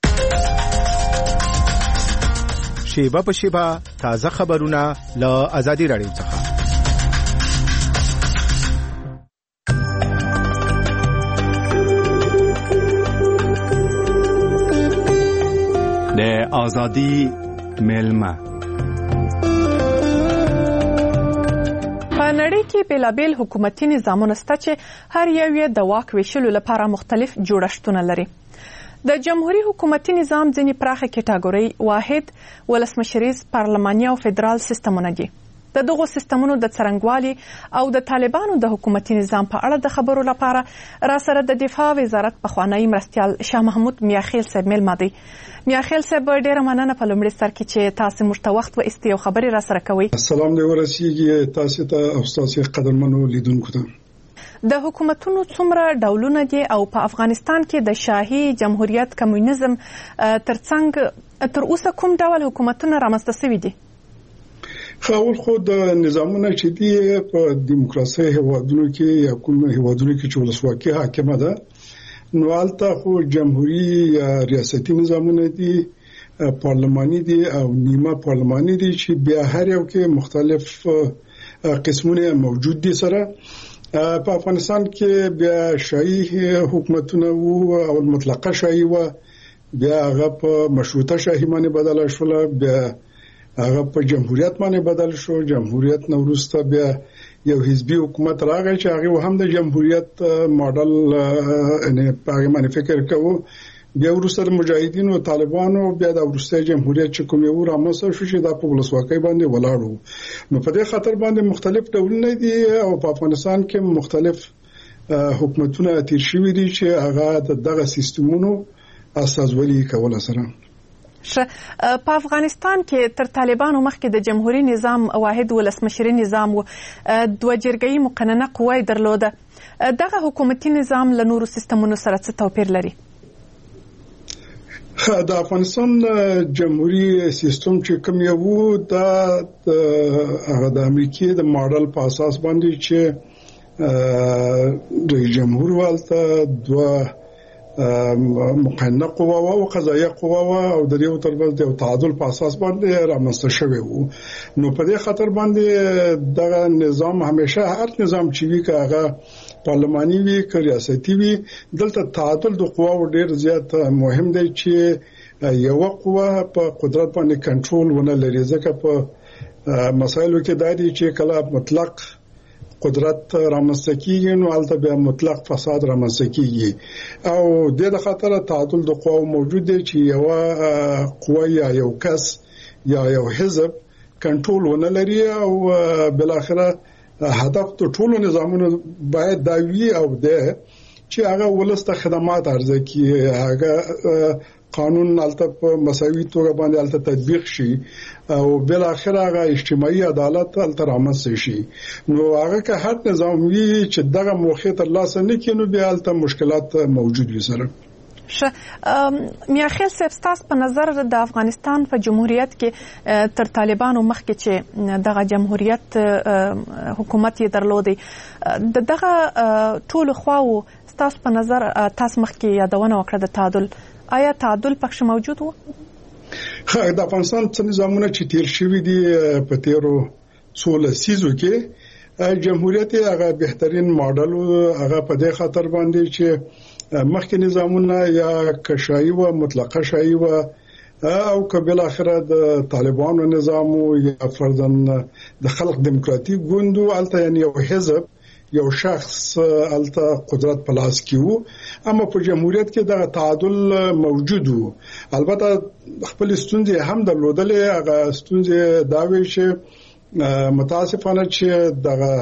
Speaker 5: شیبه په شیبه تازه خبرونه له ازادي راډیو څخه.
Speaker 8: د ازادي ملما
Speaker 9: په نړۍ کې بیلابیل حکومتي نظامونه شته چې هر یو یې د واک ویشلو لپاره مختلف جوړښتونه لري. د جمهوریت حکومتي نظام ځینې پراخه کټګورۍ واحد ولسمشریز پارلماني او فدرال سیستمونه دي. د دغو سیستمونو د څرنګوالي او د طالبانو د حکومتي نظام په اړه د خبرو لپاره را سره د دفاع وزارت پخوانی مرستیال شاه محمود میاخیل صاحب مېلمه دی. میاخیل صاحب ډیره مننه په لومړي سر کې چې تاسو موږ ته وخت و ایستئ او خبرې را سره کوئ.
Speaker 10: سلام دې ورسیږي تاسو ته او تاسو قدرمنو لیدونکو ته.
Speaker 9: د حکومتونو څومره ډولونه دي او په افغانستان کې د شاهي جمهوریت کمونیزم ترڅنګ تر اوسه کوم ډول حکومتونه رامنځته شوي دي؟
Speaker 10: خاول خو د نظامونه چې دي په دیموکراسي هیوادونو کې یا کوم هیوادونو کې چې ولسواکي حاکمه ده نو هلته خو جمهوریت یا ریاستي نظامونه دي پارلماني دي او نیمه پارلماني دي چې بیا هر یو کې مختلف قسمونه موجود دي. سره په افغانستان کې بیا شاهي حکومتونه او مطلقه شاهي و بیا هغه په مشروطه شاهي باندې بدل شول بیا هغه په جمهوریت باندې بدل شو. جمهوریت نو وروسته بیا یو حزبي حکومت راغی چې هغه هم د جمهوریت ماډل نه هغه باندې فکر کوو. بیا وروسته مجاهدین او طالبانو بیا د وروسته جمهوریت چې کوم یو رامنځته شو چې د پولیسواکۍ باندې ولاړو. نو په دې خاطر باندې مختلف ډولونه دي او په افغانستان کې مختلف حکومتونه تیر شوي دي چې هغه دغه سیستمونو استازولي کول سره.
Speaker 9: په افغانستان کې تر طالبانو مخکې د جمهوریت نظام واحد ولسمشری نظام و دوه جرګې مقننه قوه درلوده. دغه حکومتي نظام له نورو سیستمونو سره څه توپیر لري؟
Speaker 10: د افغانستان جمهوریت سیستم چې کوم یو د هغه د امریکای د ماډل په اساس باندې چې د جمهور والته دوه مقننه قوه او قضایه قوه او د یو ترمنځ د تعادل په اساس باندې رامنځته شوی وو. نو په دې خاطر باندې دغه نظام همیشه هر نظام چې وی کاغه پارلماني وی که ریاستي وی دلته تعادل د قواو ډیر زیات مهم دی چې یو قوه په قدرت باندې کنټرول ونه لري. ځکه په مسایلو کې دا دي چې کله مطلق قدرت رامنځته کیږي نو البته بیا مطلق فساد رامنځته کیږي او د دې خاطر تعادل د قواو موجود دی چې یو قوه یا یو کس یا یو حزب کنټرول ونه لري او بل اخره هدف د ټولو نظامونو باید دا وي او ده چې هغه ولسته خدمات ارزه کی هغه قانون البته په مساوي توګه باندې البته تطبیق شي او بل اخر هغه اجتماعي عدالت البته رامنځته شي. نو هغه که هر نظام وی چې دغه موخه تر لاسه نه کینو بیا البته مشکلات موجود وي. سره
Speaker 9: ش میاخیل سبستاس په نظر د افغانستان په جمهوریت کې تر طالبانو مخکې چې دغه جمهوریت حکومت یې درلودي دغه ټول خواو تاسو په نظر تاسو مخکې یادونه وکړه د تعادل آیا تعادل پکښ موجود و؟
Speaker 10: خا د افغانستان څخه نظامونه چې تیر شوی دي په تیرو څو لسیزو کې جمهوریت هغه بهترین ماډل هغه په دې خاطر باندې چې مخکې نظامونه یا کشایي و مطلقه شایي و او کبل اخره د طالبانو نظام یا فرضاً د خلق دموکراتیک ګوندو الته یعنی یو حزب یو شخص الته قدرت په لاس کې وو. اما په جمهوریت کې د تعادل موجود وو. البته خپل ستونزې هم درلودلې. هغه ستونزې دا وی چې متاسفانه چې دغه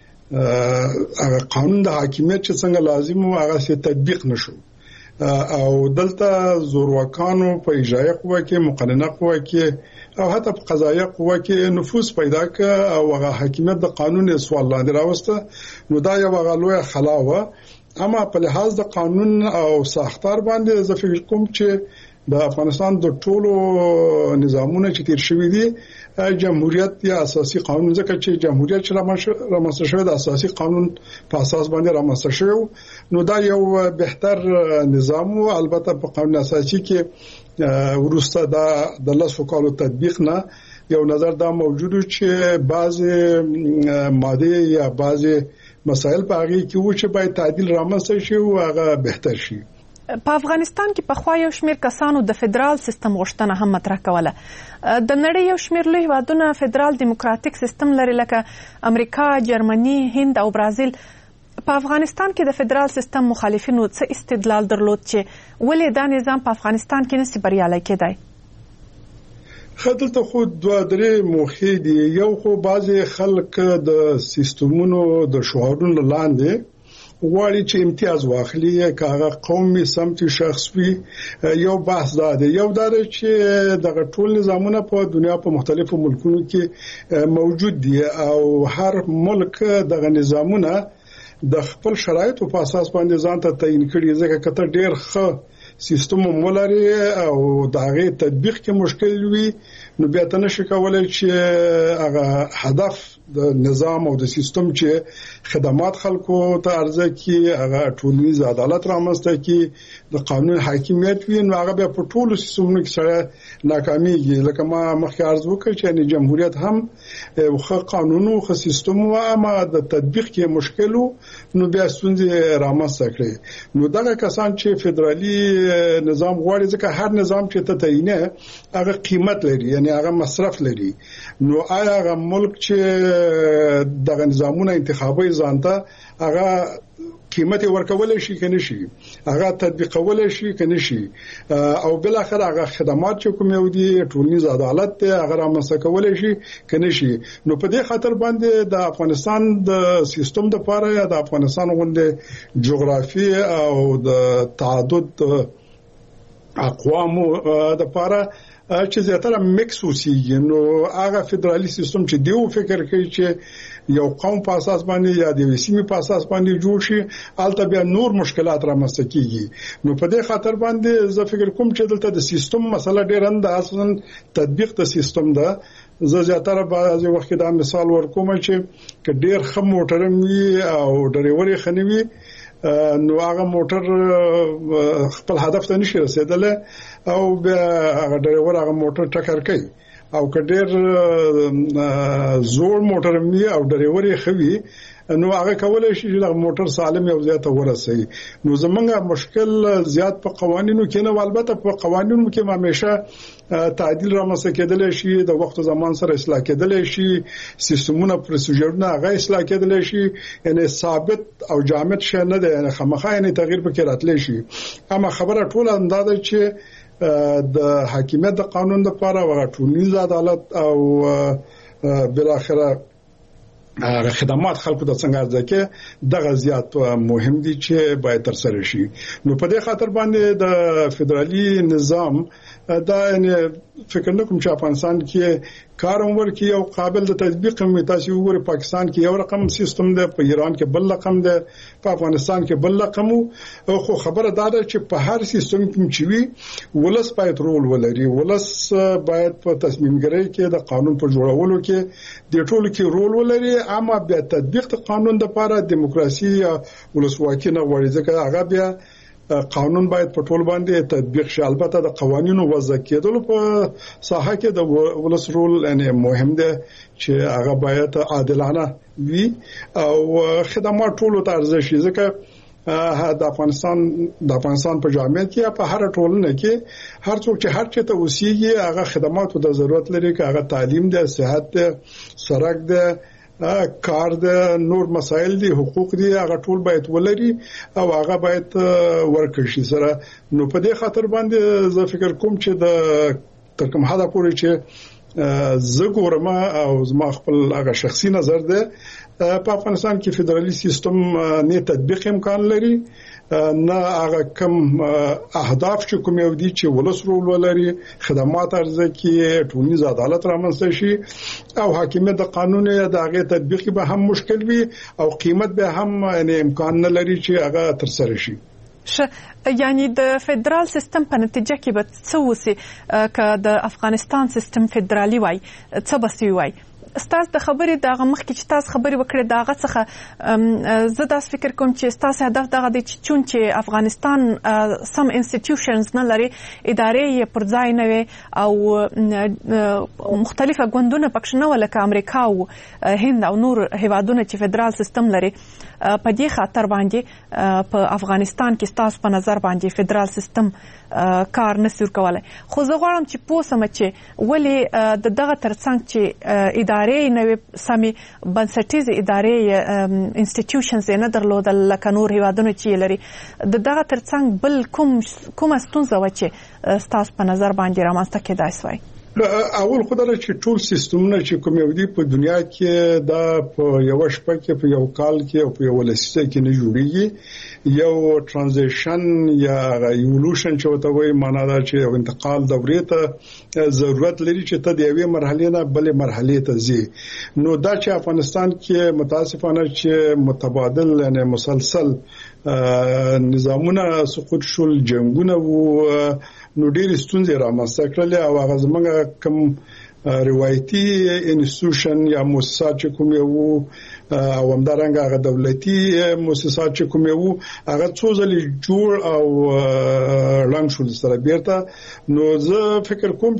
Speaker 10: هغه قانون د حاکمیت چې څنګه لازم وو هغه سي تطبیق نشو او دلته زورواکانو په اجرایه قوه کې مقننه قوه کې او حتی په قضایه قوه کې نفوذ پیدا ک او هغه حاکمیت د قانون سوال لاندې راوسته. نو دا یو غلوه خلاوه اما په لحاظ د قانون او ساختار باندې زه فکر کوم چې د افغانستان د ټولو نظامونو چې تیر شوی دي جمهوریت یا اساسي قانون ځکه چې جمهوریت چې رامنځته شوی د اساسي قانون په اساس باندې رامنځته شوی نو دا یو بهتر نظام او البته په قانون اساسي کې ورسته دا د لاسو کالو تطبیق نه یو نظر دا موجود چې بعضی ماده یا بعضی مسائل په هغه کې و چې باید تعدیل رامنځته شي او هغه بهتر شي.
Speaker 9: په افغانستان کې په خوا یو شمېر کسانو د فدرال سیستم غوښتنه هم مطرح کوله. د نړۍ یو شمېر لوی هېوادونه فدرال دیموکراتیک سیستم لري لکه امریکا، جرمني، هند او برازیل. په افغانستان کې د فدرال سیستم مخالفینو څه استدلال درلود چې ولې دا نظام په افغانستان کې نشي بریالی کېدای؟
Speaker 10: خدلته خو دوه درې موخې دي. یو خو بعضې خلک د سیستمونو د شعارونو لاندې غواړي چې امتیاز واخلي که هغه قومي سمتي شخص وي. یو بحث دا دی. یو دا دی چې دغه ټول نظامونه په دنیا په مختلفو ملکونو کې موجود دي او هر ملک دغه نظامونه د خپل شرایطو په اساس باندې ځان ته تعیین کړي. ځکه کته ډېر ښه سیستم مولري او دغه تطبیق کې مشکل وي نو بیا ته نشي کولای چې هغه هدف د نظام او د سیستم چې خدمات خلکو ته عرضه کی هغه ټولنیز عدالت رامنځته کی د قانون حاکمیت وي نو هغه بیا په ټولو سیستمونو کې سره ناکاميږي. لکه ما مخکې عرض وکړ چې یعنی جمهوریت هم خو قانون او خو سیستم او اما د تطبیق کې مشکل نو بیا ستونزې رامنځته کړي. نو دغه کسان چې فدرالي نظام غواړي ځکه هر نظام چې ته تعینه هغه قیمت لري یعنی هغه مصرف لري. نو آیا هغه ملک چې دغه نظامونه انتخابي ځانته هغه قیمت ورکول شي کنه شي هغه تطبیقول شي کنه شي او بل اخر هغه خدمات چې کوم یو دي ټولنیز عدالت ته هغه رامنځته کول شي کنه شي. نو په دې خاطر باندې د افغانستان د سیستم د لپاره یا د افغانستان غونډه جغرافي او د تعدد اقوام د لپاره چې زیاتره میکس وسیږي نو هغه فدرالي سیستم چې دیو فکر کوي چې یو قوم په اساس باندې یا د وسیمې په اساس باندې جوړ شي البته بیا نور مشکلات رامنځته کیږي. نو په دې خاطر باندې زه فکر کوم چې دلته د سیستم مسله ډېر اند اصلا تطبیق د سیستم ده. زه زیاتره بعضی وخت دا مثال ورکوم چې ک ډېر خم موټر وي او ډریوري خنوي نو هغه موټر خپل هدف ته نشي رسیدلی او هغه ډریور هغه موټر ټکر کوي او کډیر زوړ موټر می او ډریور یې خوي نو هغه کولای شي چې موټر سالم یو ځای ته ورسوي. نو زمونږه مشکل زیات په قوانینو کې نه البته په قوانینو کې همیشه تعدیل رامنځته کېدلی شي د وخت زمان سره اصلاح کېدلی شي سیستمونه پروسیجرونه هغه اصلاح کېدلی شي یعنی ثابت او جامد شي نه دی یعنی خامخا یعنی تغییر پکې راتلی شي. اما خبره ټول اندازه چې د حاکمیت د قانون لپاره او ټولنیز عدالت او بل اخره خدمات خلکو د څنګه ځکه دغه زیات مهم دي چې باید تر سره شي. نو په دې خاطر باندې د فدرالي نظام دا یعنی فکر نکوم چې افغانستان کې کار عمر کې یو قابل د تطبیق هم تاسو وګورئ پاکستان کې یو رقم سیستم ده په ایران کې بل رقم ده په افغانستان کې بل رقم خو خبره دا ده چې په هر سیستم کې چې وي ولس باید رول ولري ولس باید په تصمیم ګرۍ کې د قانون په جوړولو کې د ټولو کې رول ولري اما بیا تطبیق د قانون لپاره دیموکراسي ولسواکي نه غواړي ځکه هغه بیا قانون باید په ټول باندې تطبیق شي. البته د قوانینو وضع کېدل په ساحه کې د ولس رول یعنی مهم دی چې هغه باید عادلانه وي او خدمات ټول ته ارزښت شي ځکه د افغانستان د افغانستان په جامعیت کې په هر ټولنه کې هر څوک چې هر چاته اوسېږي هغه خدماتو د ضرورت لري که هغه تعلیم دی صحت دی سړک دی کار د نور مسایل دي حقوق دي هغه ټول باید ولري او هغه باید ورکړي شي سره. نو په دې خاطر باندې زه فکر کوم چې د تر کوم حدا پورې چې زه ګورم او زما خپل هغه شخصي نظر ده په افغانستان کې فدرالي سیستم نه تطبیق امکان لري نه هغه کم اهداف چې کوم یو دي چې ولس رول ولري خدمات ارزه کې ټولنیز عدالت رامنځته شي او حاکمیت د قانون د هغه تطبیق به هم مشکل وي او قیمت به هم یعنی امکان نه لري چې هغه تر سره شي.
Speaker 9: ش یعنی د فدرال سیستم په نتیجه کې به څه وسی ک د افغانستان سیستم فدرالي وای څه بسوي وای ستاسو د خبرې دغه مخکې چې تاسو خبرې وکړې دغه څخه زه داس فکر کوم چې تاسو هدف دغه د چون چې افغانستان سم انسټیټیوشنز نه لري ادارې یې پر ځای نه وي او مختلفه ګوندونه پکښ نه ولکه امریکا او هند او نور هیوادونه چې فدرال سیستم لري په دې خاطر باندې په افغانستان کې تاسو په نظر باندې فدرال سیستم کار نه سور کولای. خو زه غواړم چې پوه سم چې ولې د دغه ترڅنګ چې ادارې نوې سمې بنسټیزې ادارې انسټیټیوشنز نه درلودل لکه نور هیوادونه چې لري د دغه ترڅنګ بل کوم کومه ستونزه و چې تاسو په نظر باندې رامنځته کېدای سوی؟
Speaker 10: اول خدای چې ټول سیستمونه چې کوم یو دی په دنیا کې دا په یو شپه کې په یو کال کې او په یو لسیزه کې نه جوړیږي. یو ترانزیشن یا ایولوشن چې وته وایي معنا دا چې یو انتقال دورې ته ضرورت لري چې ته د یوې مرحلې نه بلې مرحلې ته ځي. نو دا چې افغانستان کې متاسفانه چې متبادل یعنی مسلسل نظامونه سقوط شول جنگونه وو نو ډېر ستونزې رامنځته کړلې او هغه زمونږ کوم روایتي انسټیټیوشن یا مؤسسات چې کوم یو او همدارنګه هغه دولتي مؤسسات چې کوم یو هغه څو ځلې جوړ او رنګ شول سره بیرته. نو زه فکر کوم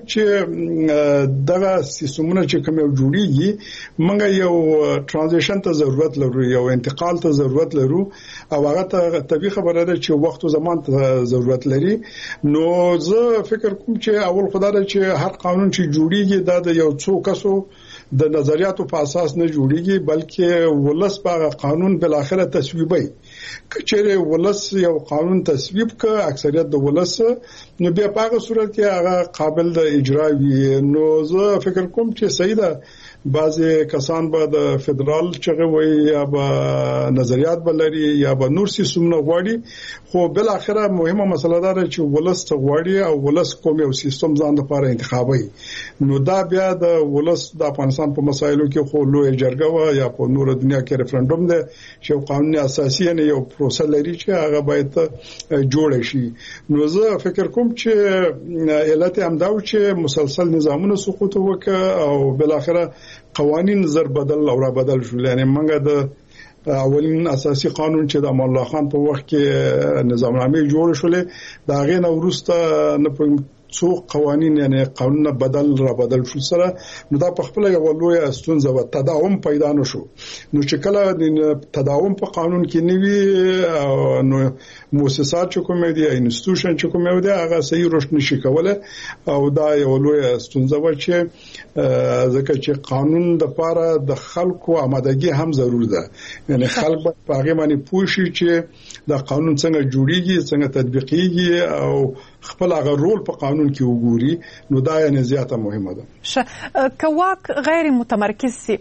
Speaker 10: چې دغه سیستمونه چې کوم یو جوړیږي موږ یو ترانزیشن ته ضرورت لرو یو انتقال ته ضرورت لرو او هغه ته طبيعي خبره ده چې وخت او زمان ته ضرورت لري. نو زه فکر کوم چې اول خدای چې هر قانون چې جوړیږي دا د یو څو کسو د نظریاتو په اساس نه جوړیږي بلکې ولس په قانون بل اخره تصویبي کچره ولس یو قانون تصویب ک اکثریت د ولس نو بیا په هغه صورت کې هغه قابل د اجرا وي. نو زه فکر کوم چې صحیح ده بعضی کسان به د فدرال چغه وي یا به نظریات بلري یا به نور سیستمونه غواړي خو بل اخره مهمه مسله ده چې ولس ته غواړي او ولس کوم یو سیستم ځان لپاره انتخابي. نو دا بیا د ولس د افغانستان په مسایلو کې خو لوی جرګه وا یا په نور دنیا کې ریفرندوم ده چې قانوني اساسي نه یو پروسه لري چې هغه باید جوړ شي. نو زه فکر کوم چې علت هم دا و چې مسلسل نظامونه سقوط وکړ او بل اخره قوانین زر بدل او را بدل شول. یعنی منګه د اولین اساسي قانون چې د امان الله خان په وخت کې نظامنامه جوړ شولې دا غي نو ورسته نه په څو قوانین یعنی قانون بدل را بدل شو سره نو دا په خپل یو لوی ستونزه و تداوم پیدا نشو. نو چې کله د تداوم په قانون کې نیوي نو مؤسسات چې کومه دي انسټیټیوشن چې کومه دي هغه صحیح رشد نشي کوله او دا یو لوی ستونزه و چې ځکه چې قانون د لپاره د خلکو آمادګي هم ضرور ده. یعنی خلک په هغه باندې پوه شي چې دا قانون څنګه جوړیږي څنګه تطبیقیږي او خپل هغه رول په قانون کې وګوري. نو دا یې زیاته مهمه ده.
Speaker 9: ش کواک غیر متمرکز سي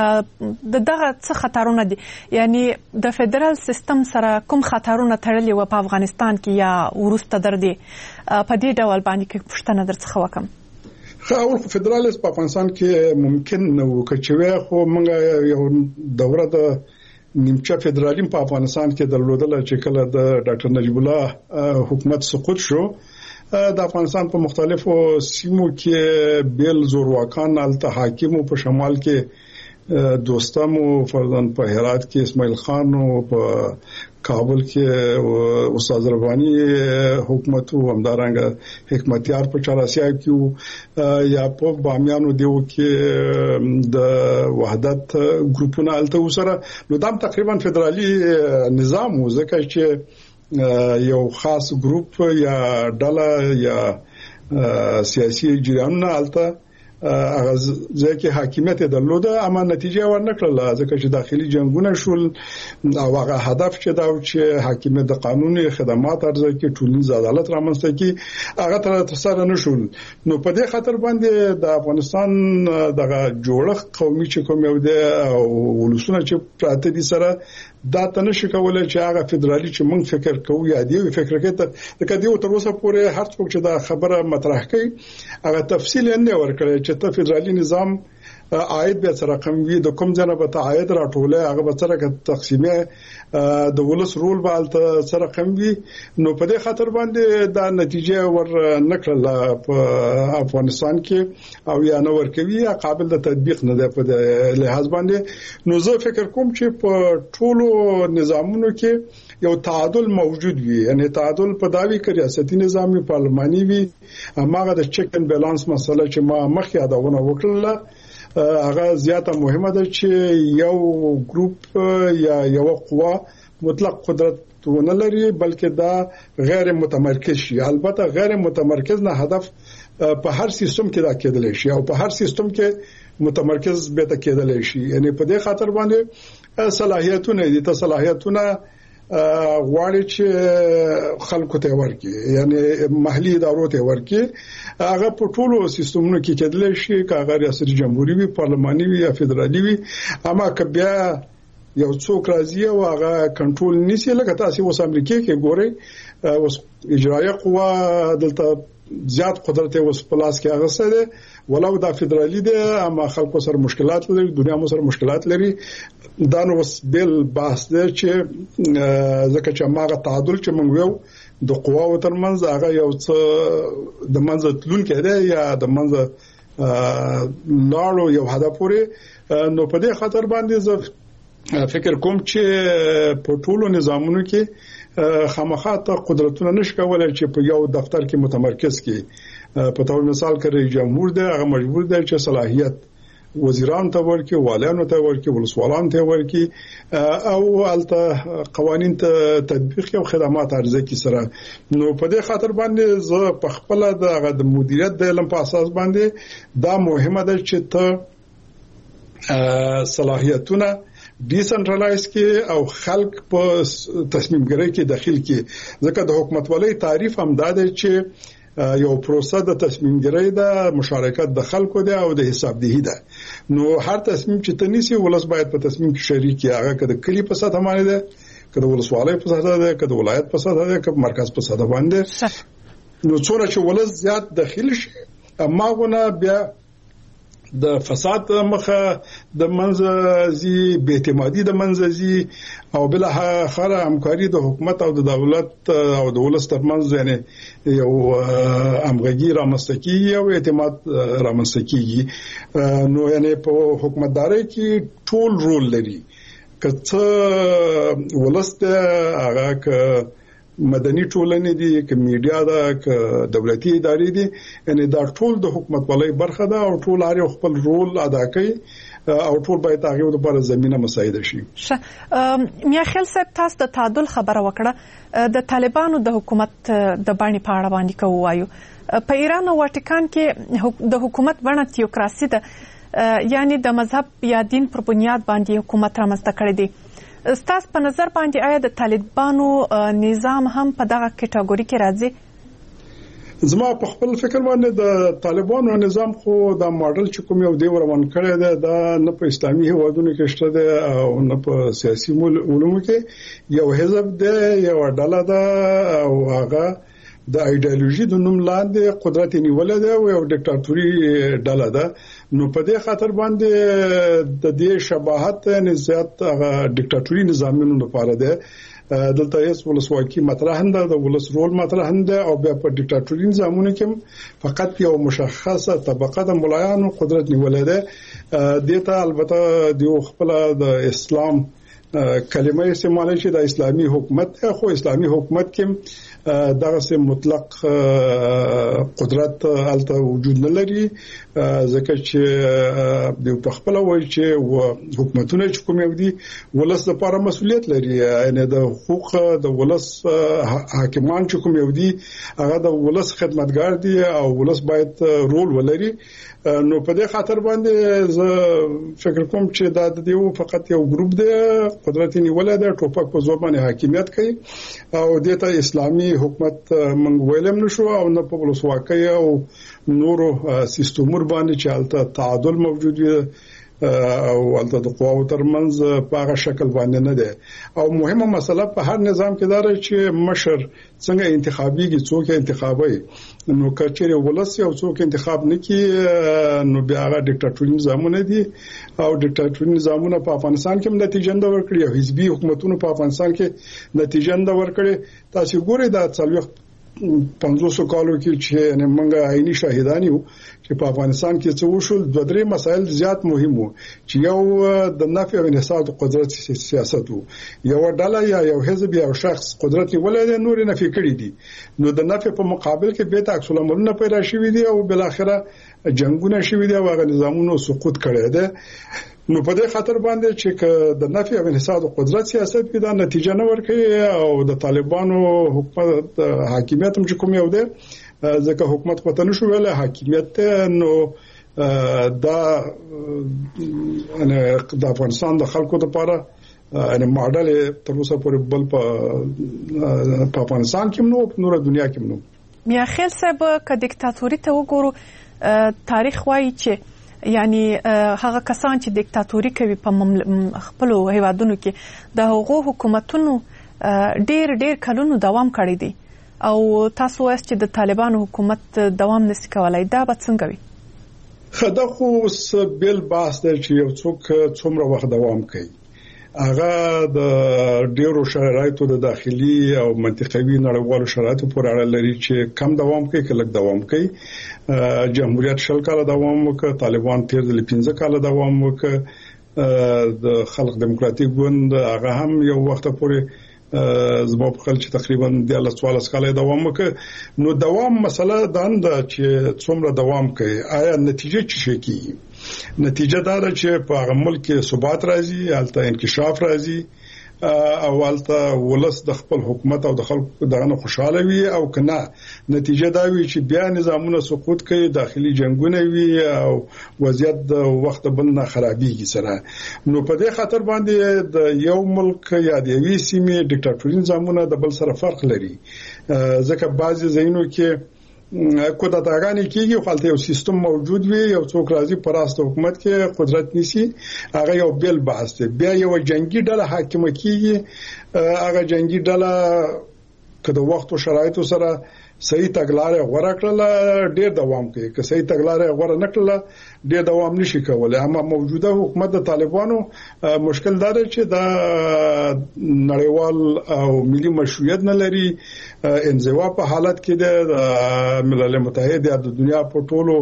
Speaker 9: د دغه څه خطرونه دي یعنی د فدرال سیستم سره کوم خطرونه تړلي و په افغانستان کې یا ورسته در دي په دې ډول باندې کې پښتنه درڅخه وکم.
Speaker 10: خو اول فدرالیزم په افغانستان کې ممکن نه وکړي خو موږ یو دوره د نیمچه فدرالیزم په افغانستان کې درلودل چې کله د ډاکټر نجیب الله حکومت سقوط شو د افغانستان په مختلفو سیمو کې بیل زورواکان الته حاکمو په شمال کې دوستمو فرضاً په هرات کې اسماعیل خان او په کابل کې استاد ربانی حکومت او همدارنګه حکمتیار په چاراسیاب کې یا په بامیانو دیو کې د وحدت ګروپونه الته وسره نو دا تقریبا فدرالي نظام و ځکه چې یو خاص ګروپ یا ډله یا سیاسي جریانونه الته هغه ځکه حاکمیت درلوده اما نتیجه ورنکړه ځکه چې داخلي جنگونه شول او هغه هدف چې دا چې حاکمیت د قانوني خدمات ارزه کې ټولنیز عدالت رامنځته کی هغه تر سره نشول. نو په دې خاطر باندې د افغانستان دغه جوړښت قومي چې کوم یو دی او ولسونه چې پراته دي سره دا تنشي کولای چې هغه فدرالي چې موږ فکر کوو یا دی فکر کوي ته کدی تر اوسه پورې هر څوک چې دا خبره مطرح کوي هغه تفصیل نه ورکړي چې ته فدرالي نظام عاید به سره رقم وي د کوم ځنه به عاید راټوله هغه به سره تقسیمه د ولس رول به سره رقم وي نو په دې خاطر باندې دا نتیجه ور نکړل په افغانستان کې او یا نو ورکوي قابل د تطبیق نه ده په لحاظ باندې نو زه فکر کوم چې په ټولو نظامونو کې یو تعادل موجود وي یعنی تعادل په داوی کې ریاستي نظامي پارلماني وي هغه د چیک اند بیلانس مسله چې ما مخکې یادونه وکړله هغه زیاته مهمه ده چې یو ګروپ یا یو قوه مطلق قدرت ونه لري بلکې دا غیر متمرکز شي البته غیر متمرکز نه هدف په هر سیستم کې دا کېدل شي او په هر سیستم کې متمرکز به تا کېدل شي یعنی په دې خاطر باندې صلاحیتونه دي ته صلاحیتونه غواړي چې خلکو ته ورکړي یعنی محلي ادارو ته ورکړي هغه په ټولو سیستمونو کې کېدل شي کاغه ریاست جمهوریت وي پارلماني وي یا فدرالي وي اما کبیا یو څوک راځي او هغه کنټرول نشي لکه تاسو اوس امریکا کې ګورئ اوس اجرایه قوه دلته زیات قدرت اوس پلاس کې هغه سره ولو دا فدرالي ده اما خلکو سره مشکلات لري دنیا مو سره مشکلات لري دا نو اوس بل بحث ده چې ځکه چې ماغه تعادل چې موږ یو د قواو ترمنځ هغه یو څه د منځ تلون کېده یا د منځ لاړو یو هدف پورې نو په دې خاطر باندې زه فکر کوم چې په ټولو نظامونو کې خامخا ته قدرتونه نشي کولای چې په یو دفتر کې متمرکز کی په تور مثال کې رئیس جمهور دی هغه مجبور دی چې صلاحیت وزیران ته ورکړي والیانو ته ورکړي ولسوالانو ته ورکړي او الته قوانين ته تطبیق او خدمات عرضه کی سره نو په دې خاطر باندې زه په خپل د مدیریت د علم په اساس باندې دا مهمه ده چې ته صلاحیتونه ډیسنټرلایز کې او خلک په تصمیم ګیری کې داخل کې ځکه د حکومت ولې تعریف هم داده چې یو پروسه د تصمیم ګیری د مشارکت د خلکو ده او د حسابدهی ده نو هر تصمیم چې تنيسي ولس باید په تصمیم کې شریک یا هغه کده کلی په ساته باندې ده کده ولسوالۍ په ساته ده کده ولایت په ساته ده کده مرکز په ساته باندې نو څوره چې ولس زیات داخل شي اما غونه بیا د فساد مخه د منځي به اعتمادي د منځي او بل اخر همکاري د حکومت او د دولت او د ولس ترمنځ یعنی یو همغږي رامنځته او اعتماد رامنځته نو یعنی په حکومتداري کې ټول رول لري کته ولست هغه ک مدني ټولنې دي ک میډیا ده ک دولتي ادارې دي یعنی دا ټول د حکومت ولای برخه ده او ټول هر خپل رول ادا کوي او ټول باید هغه لپاره زمينه مساعده شي.
Speaker 9: میا خیل صاحب تاسو د تعادل خبره وکړه د طالبانو د حکومت د باندې پاړه باندې کوو په ایران او واتیکان کې د حکومت بڼه تیوکراسي ده یعنی د مذهب یا دین پر بنیاد باندې حکومت رامنځته کړی دی. ستاسو په نظر باندې آیا د طالبانو نظام هم په دغه کټګوري کې راځي؟
Speaker 10: زما په خپل فکر باندې د طالبانو نظام خو دا ماډل چې کوم یو دی ورمن کړی دی دا نه په اسلامي هیوادونو کې شته دی او نه په سیاسي علومو کې یو حزب دی یو ډله ده او هغه د ایدئولوژي د نوم لاندې قدرت نیولې ده او یو ډیکټاتوري ډله ده نو په دې خاطر باندې د دې شباهت نزيات ډیکټاتوري نظامونو لپاره ده دلته هیڅ ولسواکي مطرح نه ده د ولس رول مطرح نه ده او بیا په ډیکټاتوري نظامونو کې فقط یو مشخصه طبقه د ملایانو قدرت نیولې ده دته البته د خپل د اسلام کلمه استعمال شي د اسلامي حکومت خو اسلامي حکومت کې دغه سه مطلق قدرت الته وجود نه لري ځکه چې د خپل وایي چې حکومتونه چې کوم یو دي ولس لپاره مسؤلیت لري یعنی د حقوق د ولس حاکمان چې کوم یو دي هغه د ولس خدمتګار دي او ولس باید رول ولري نو په دې خاطر باندې زه فکر کوم چې دا د یو فقط یو ګروپ دی قدرت نیولای دی ټوپک په زور باندې حاکمیت کوي او دته اسلامي حکومت منګ ویلم نشو او نه په ولسواکۍ او نورو سیستمور باندې چې البته تعادل موجود وي او الته د قواو ترمنځ په هغه شکل باندې نه ده. او مهمه مسله په هر نظام کې دا چې مشر څنګه انتخابيږي، څوک انتخابي، نو کچېره ولس یو څوک انتخاب نکي نو بیا هغه ډیکټاتوري نظامونه دي او ډیکټاتوري نظامونه په افغانستان کې نتیجه نه ورکړي او حزبي حکومتونو په افغانستان کې نتیجه نه ورکړي. تاسو ګورئ دا څلوي پنځوس کالو کې چې نه منګه عیني شاهدان یو چې په افغانستان کې څه وشول. دوه درې مسایل زیات مهم وو چې یو د نفي او انحصار قدرت سیاست وو، یو ډله یا یو حزب یا شخص قدرت ولې نور نفي کړی دي، نو د نفي په مقابل کې به عکس العملونه پیدا شوي دي او بل اخره جنگونه شوي دي او هغه نظامونو سقوط کړی دی. نو په دې خاطر باندې چې د نفي او انحصار قدرت سیاست کې دا نتیجه نه ورکړي او د طالبانو حکومت حاکمیت هم چې کوم یو دی ځکه حکومت پته نشو ویل حاکمیت نو دا ان د افغانستان د خلکو لپاره ان ماډل تر اوسه پورې بل په افغانستان کې نو په نور دنیا کې نو.
Speaker 9: میا خیل صاحب ک دیکتاتوري ته وګورو تاریخ وایي چې یعنی هغه کسان چې دیکتاتوري کوي په خپل هیوادونو کې د هغو حکومتونو ډیر ډیر کلونو دوام کړی دی او تاسو وایئ چې د طالبانو حکومت دوام نشي کولای، دا به څنګه وي؟
Speaker 10: خدا خو بل بحث دی چې یو څوک څومره وخت دوام کوي. هغه د ډیرو شرایطو د داخلي او منطقوي نړیوالو شرایطو پورې اړه لري چې کم دوام کوي کله دوام کوي. جمهوریت شل کاله دوام وکړ، طالبان تیر ځل پنځه کاله دوام وکړ، د خلق دیموکراتیک ګوند هغه هم یو وخت پورې زما په خل چې تقریبا د الله سوال کاله دوام وکړ. نو دوام مسله دا ده چې څومره دوام کوي، آیا نتیجه څه شي کیږي؟ نتیجه دا ده چې په هغه ملک کې ثبات راځي، الته انکشاف راځي او الته ولس د خپل حکومت او د خلکو دغه خوشاله وي او کنه نتیجه دا وي چې بیا نظامونه سقوط کوي، داخلي جنگونه وي او وضعیت د وخت بل نه خرابېږي سره. نو په دې خاطر باندې د یو ملک یا د یوې سیمې ډیکټاتوري نظامونه د بل سره فرق لري ځکه بعضي ځایونو کې کودتاګانې کیږي خو هلته یو سیستم موجود وي، یو څوک راځي پر راست حکومت کې قدرت نیسي، هغه یو بل بحث دی. بیا یو جنگي ډله حاکم کیږي، هغه جنگي ډله کله وخت او شرایطو سره صحیح تګلارې غوړه کړله ډېر دوام کوي، که صحیح تګلارې غوړه نه کړله ډېر دوام نشي کولای. اما موجوده حکومت د طالبانو مشکل دا دی چې دا نړیوال او ملي مشروعیت نه لري، انزوا په حالت کې د ملل متحد یا د دنیا په ټولو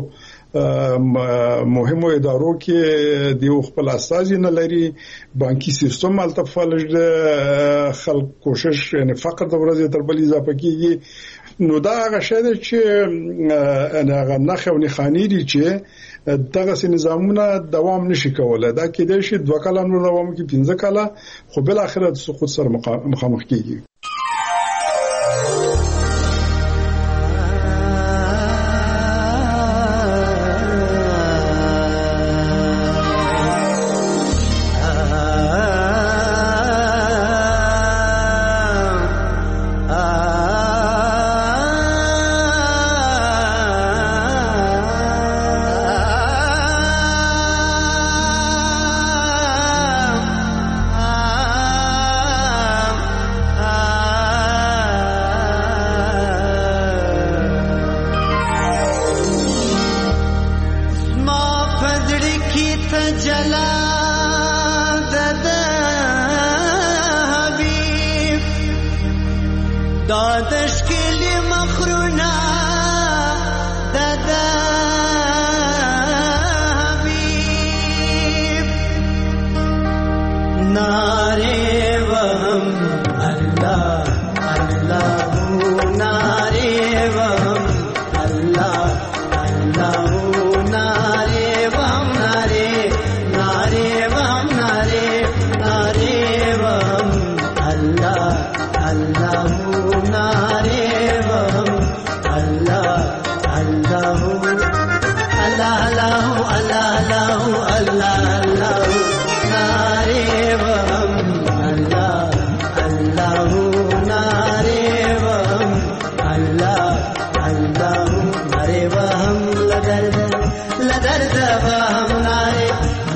Speaker 10: مهمو ادارو کې د خپل اساسي نه لري، بانکي سیستم الته فلج خلک کوشش یعنی فقر د ورځې تر بل اضافه کیږي. نو دا هغه شی دی چې هغه نخو نه خاني دي چې دغه نظامونه دوام نشي کولای. دا کېدای شي دوه کاله نور دوام کوي، پنځه کاله، خو بل اخر د سقوط سره مخامخ کیږي.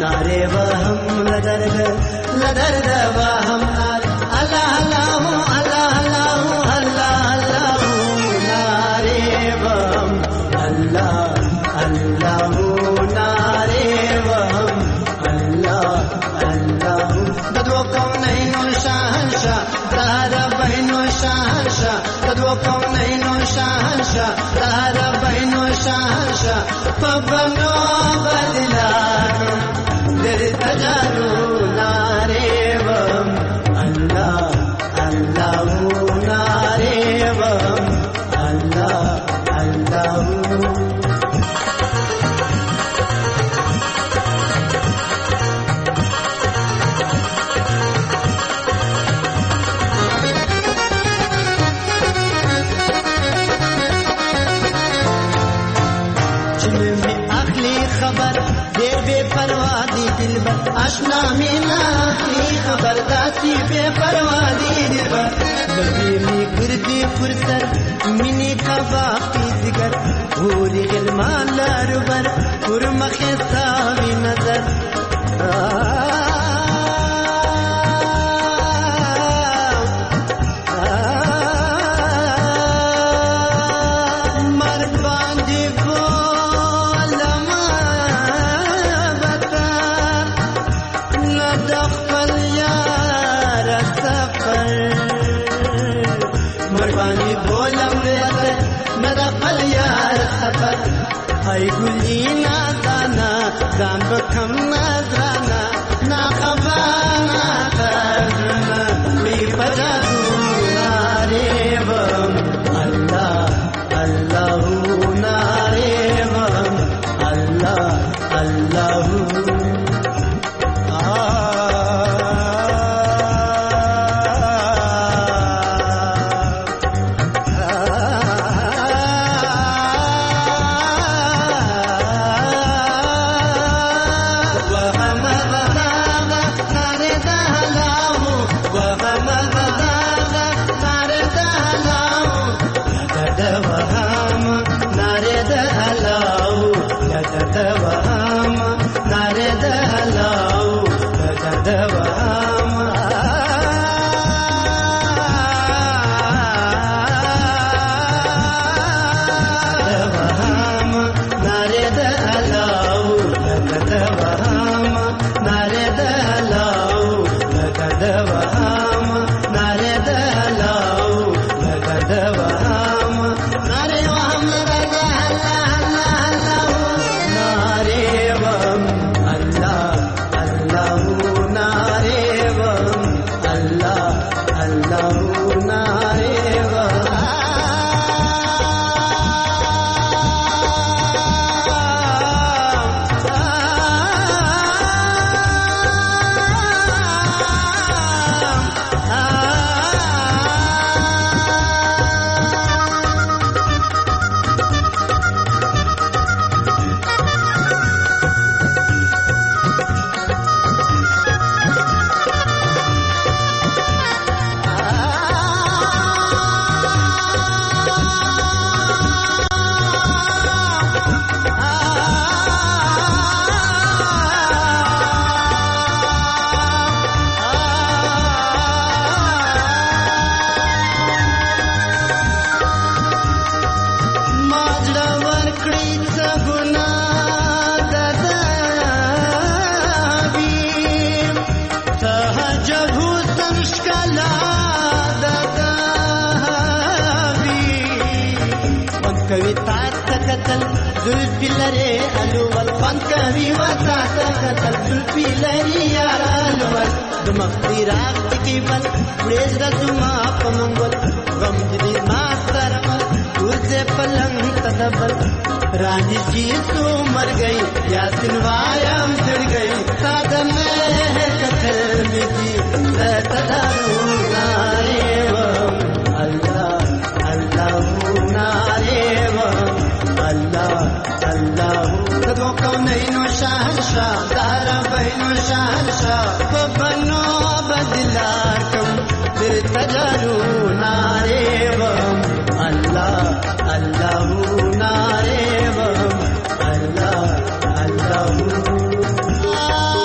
Speaker 11: नारे वहम लदर्द लदर्द वहम नारे अल्लाह अल्लाह अल्लाह अल्लाह अल्लाह नारे वहम अल्लाह अल्लाह नारे वहम अल्लाह अल्लाह दो कौनैन शहंशाह तारा बहनो शहंशाह दो कौनैन शहंशाह तारा बहनो शहंशाह पवनो बदला दिल तजारू नारे वम अल्लाह अल्लाह नारे वम अल्लाह अल्लाह खबर दे बेपरवाह दी दिलबर आशना मीना की खबर दासी बेपरवाह दी दिलबर लबी मी गुरदी फुरसत मिनी कबा की जिगर भूरी गिलमान लारुबर पुरमखे सावी नजर आई गुली ना दाना दाम बखम नजराना ना खबाना करना मी बजादू नारे वम अल्लाह अल्लाह नारे वम अल्लाह अल्लाह रानी जी तू मर गई या सिलवायाम चढ़ गई साधन में कथल मिटी तदारू नारे वम अल्लाह अल्लाह नारे वम अल्लाह अल्लाह तदो कौनैनो शहंशाह तारा बहनो शहंशाह बनो बदलार कम दिल तजारू नारे वम अल्लाह अल्लाह नारे वम अल्लाह अल्लाह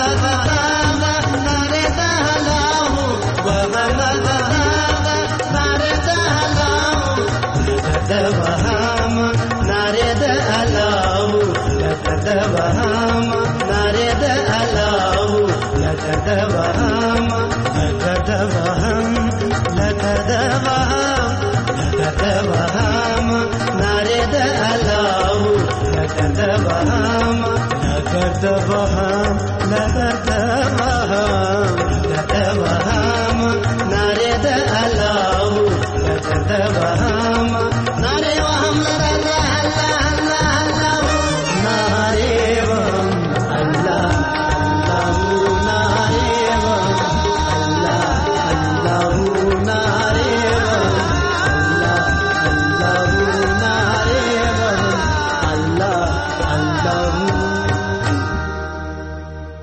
Speaker 11: Bahama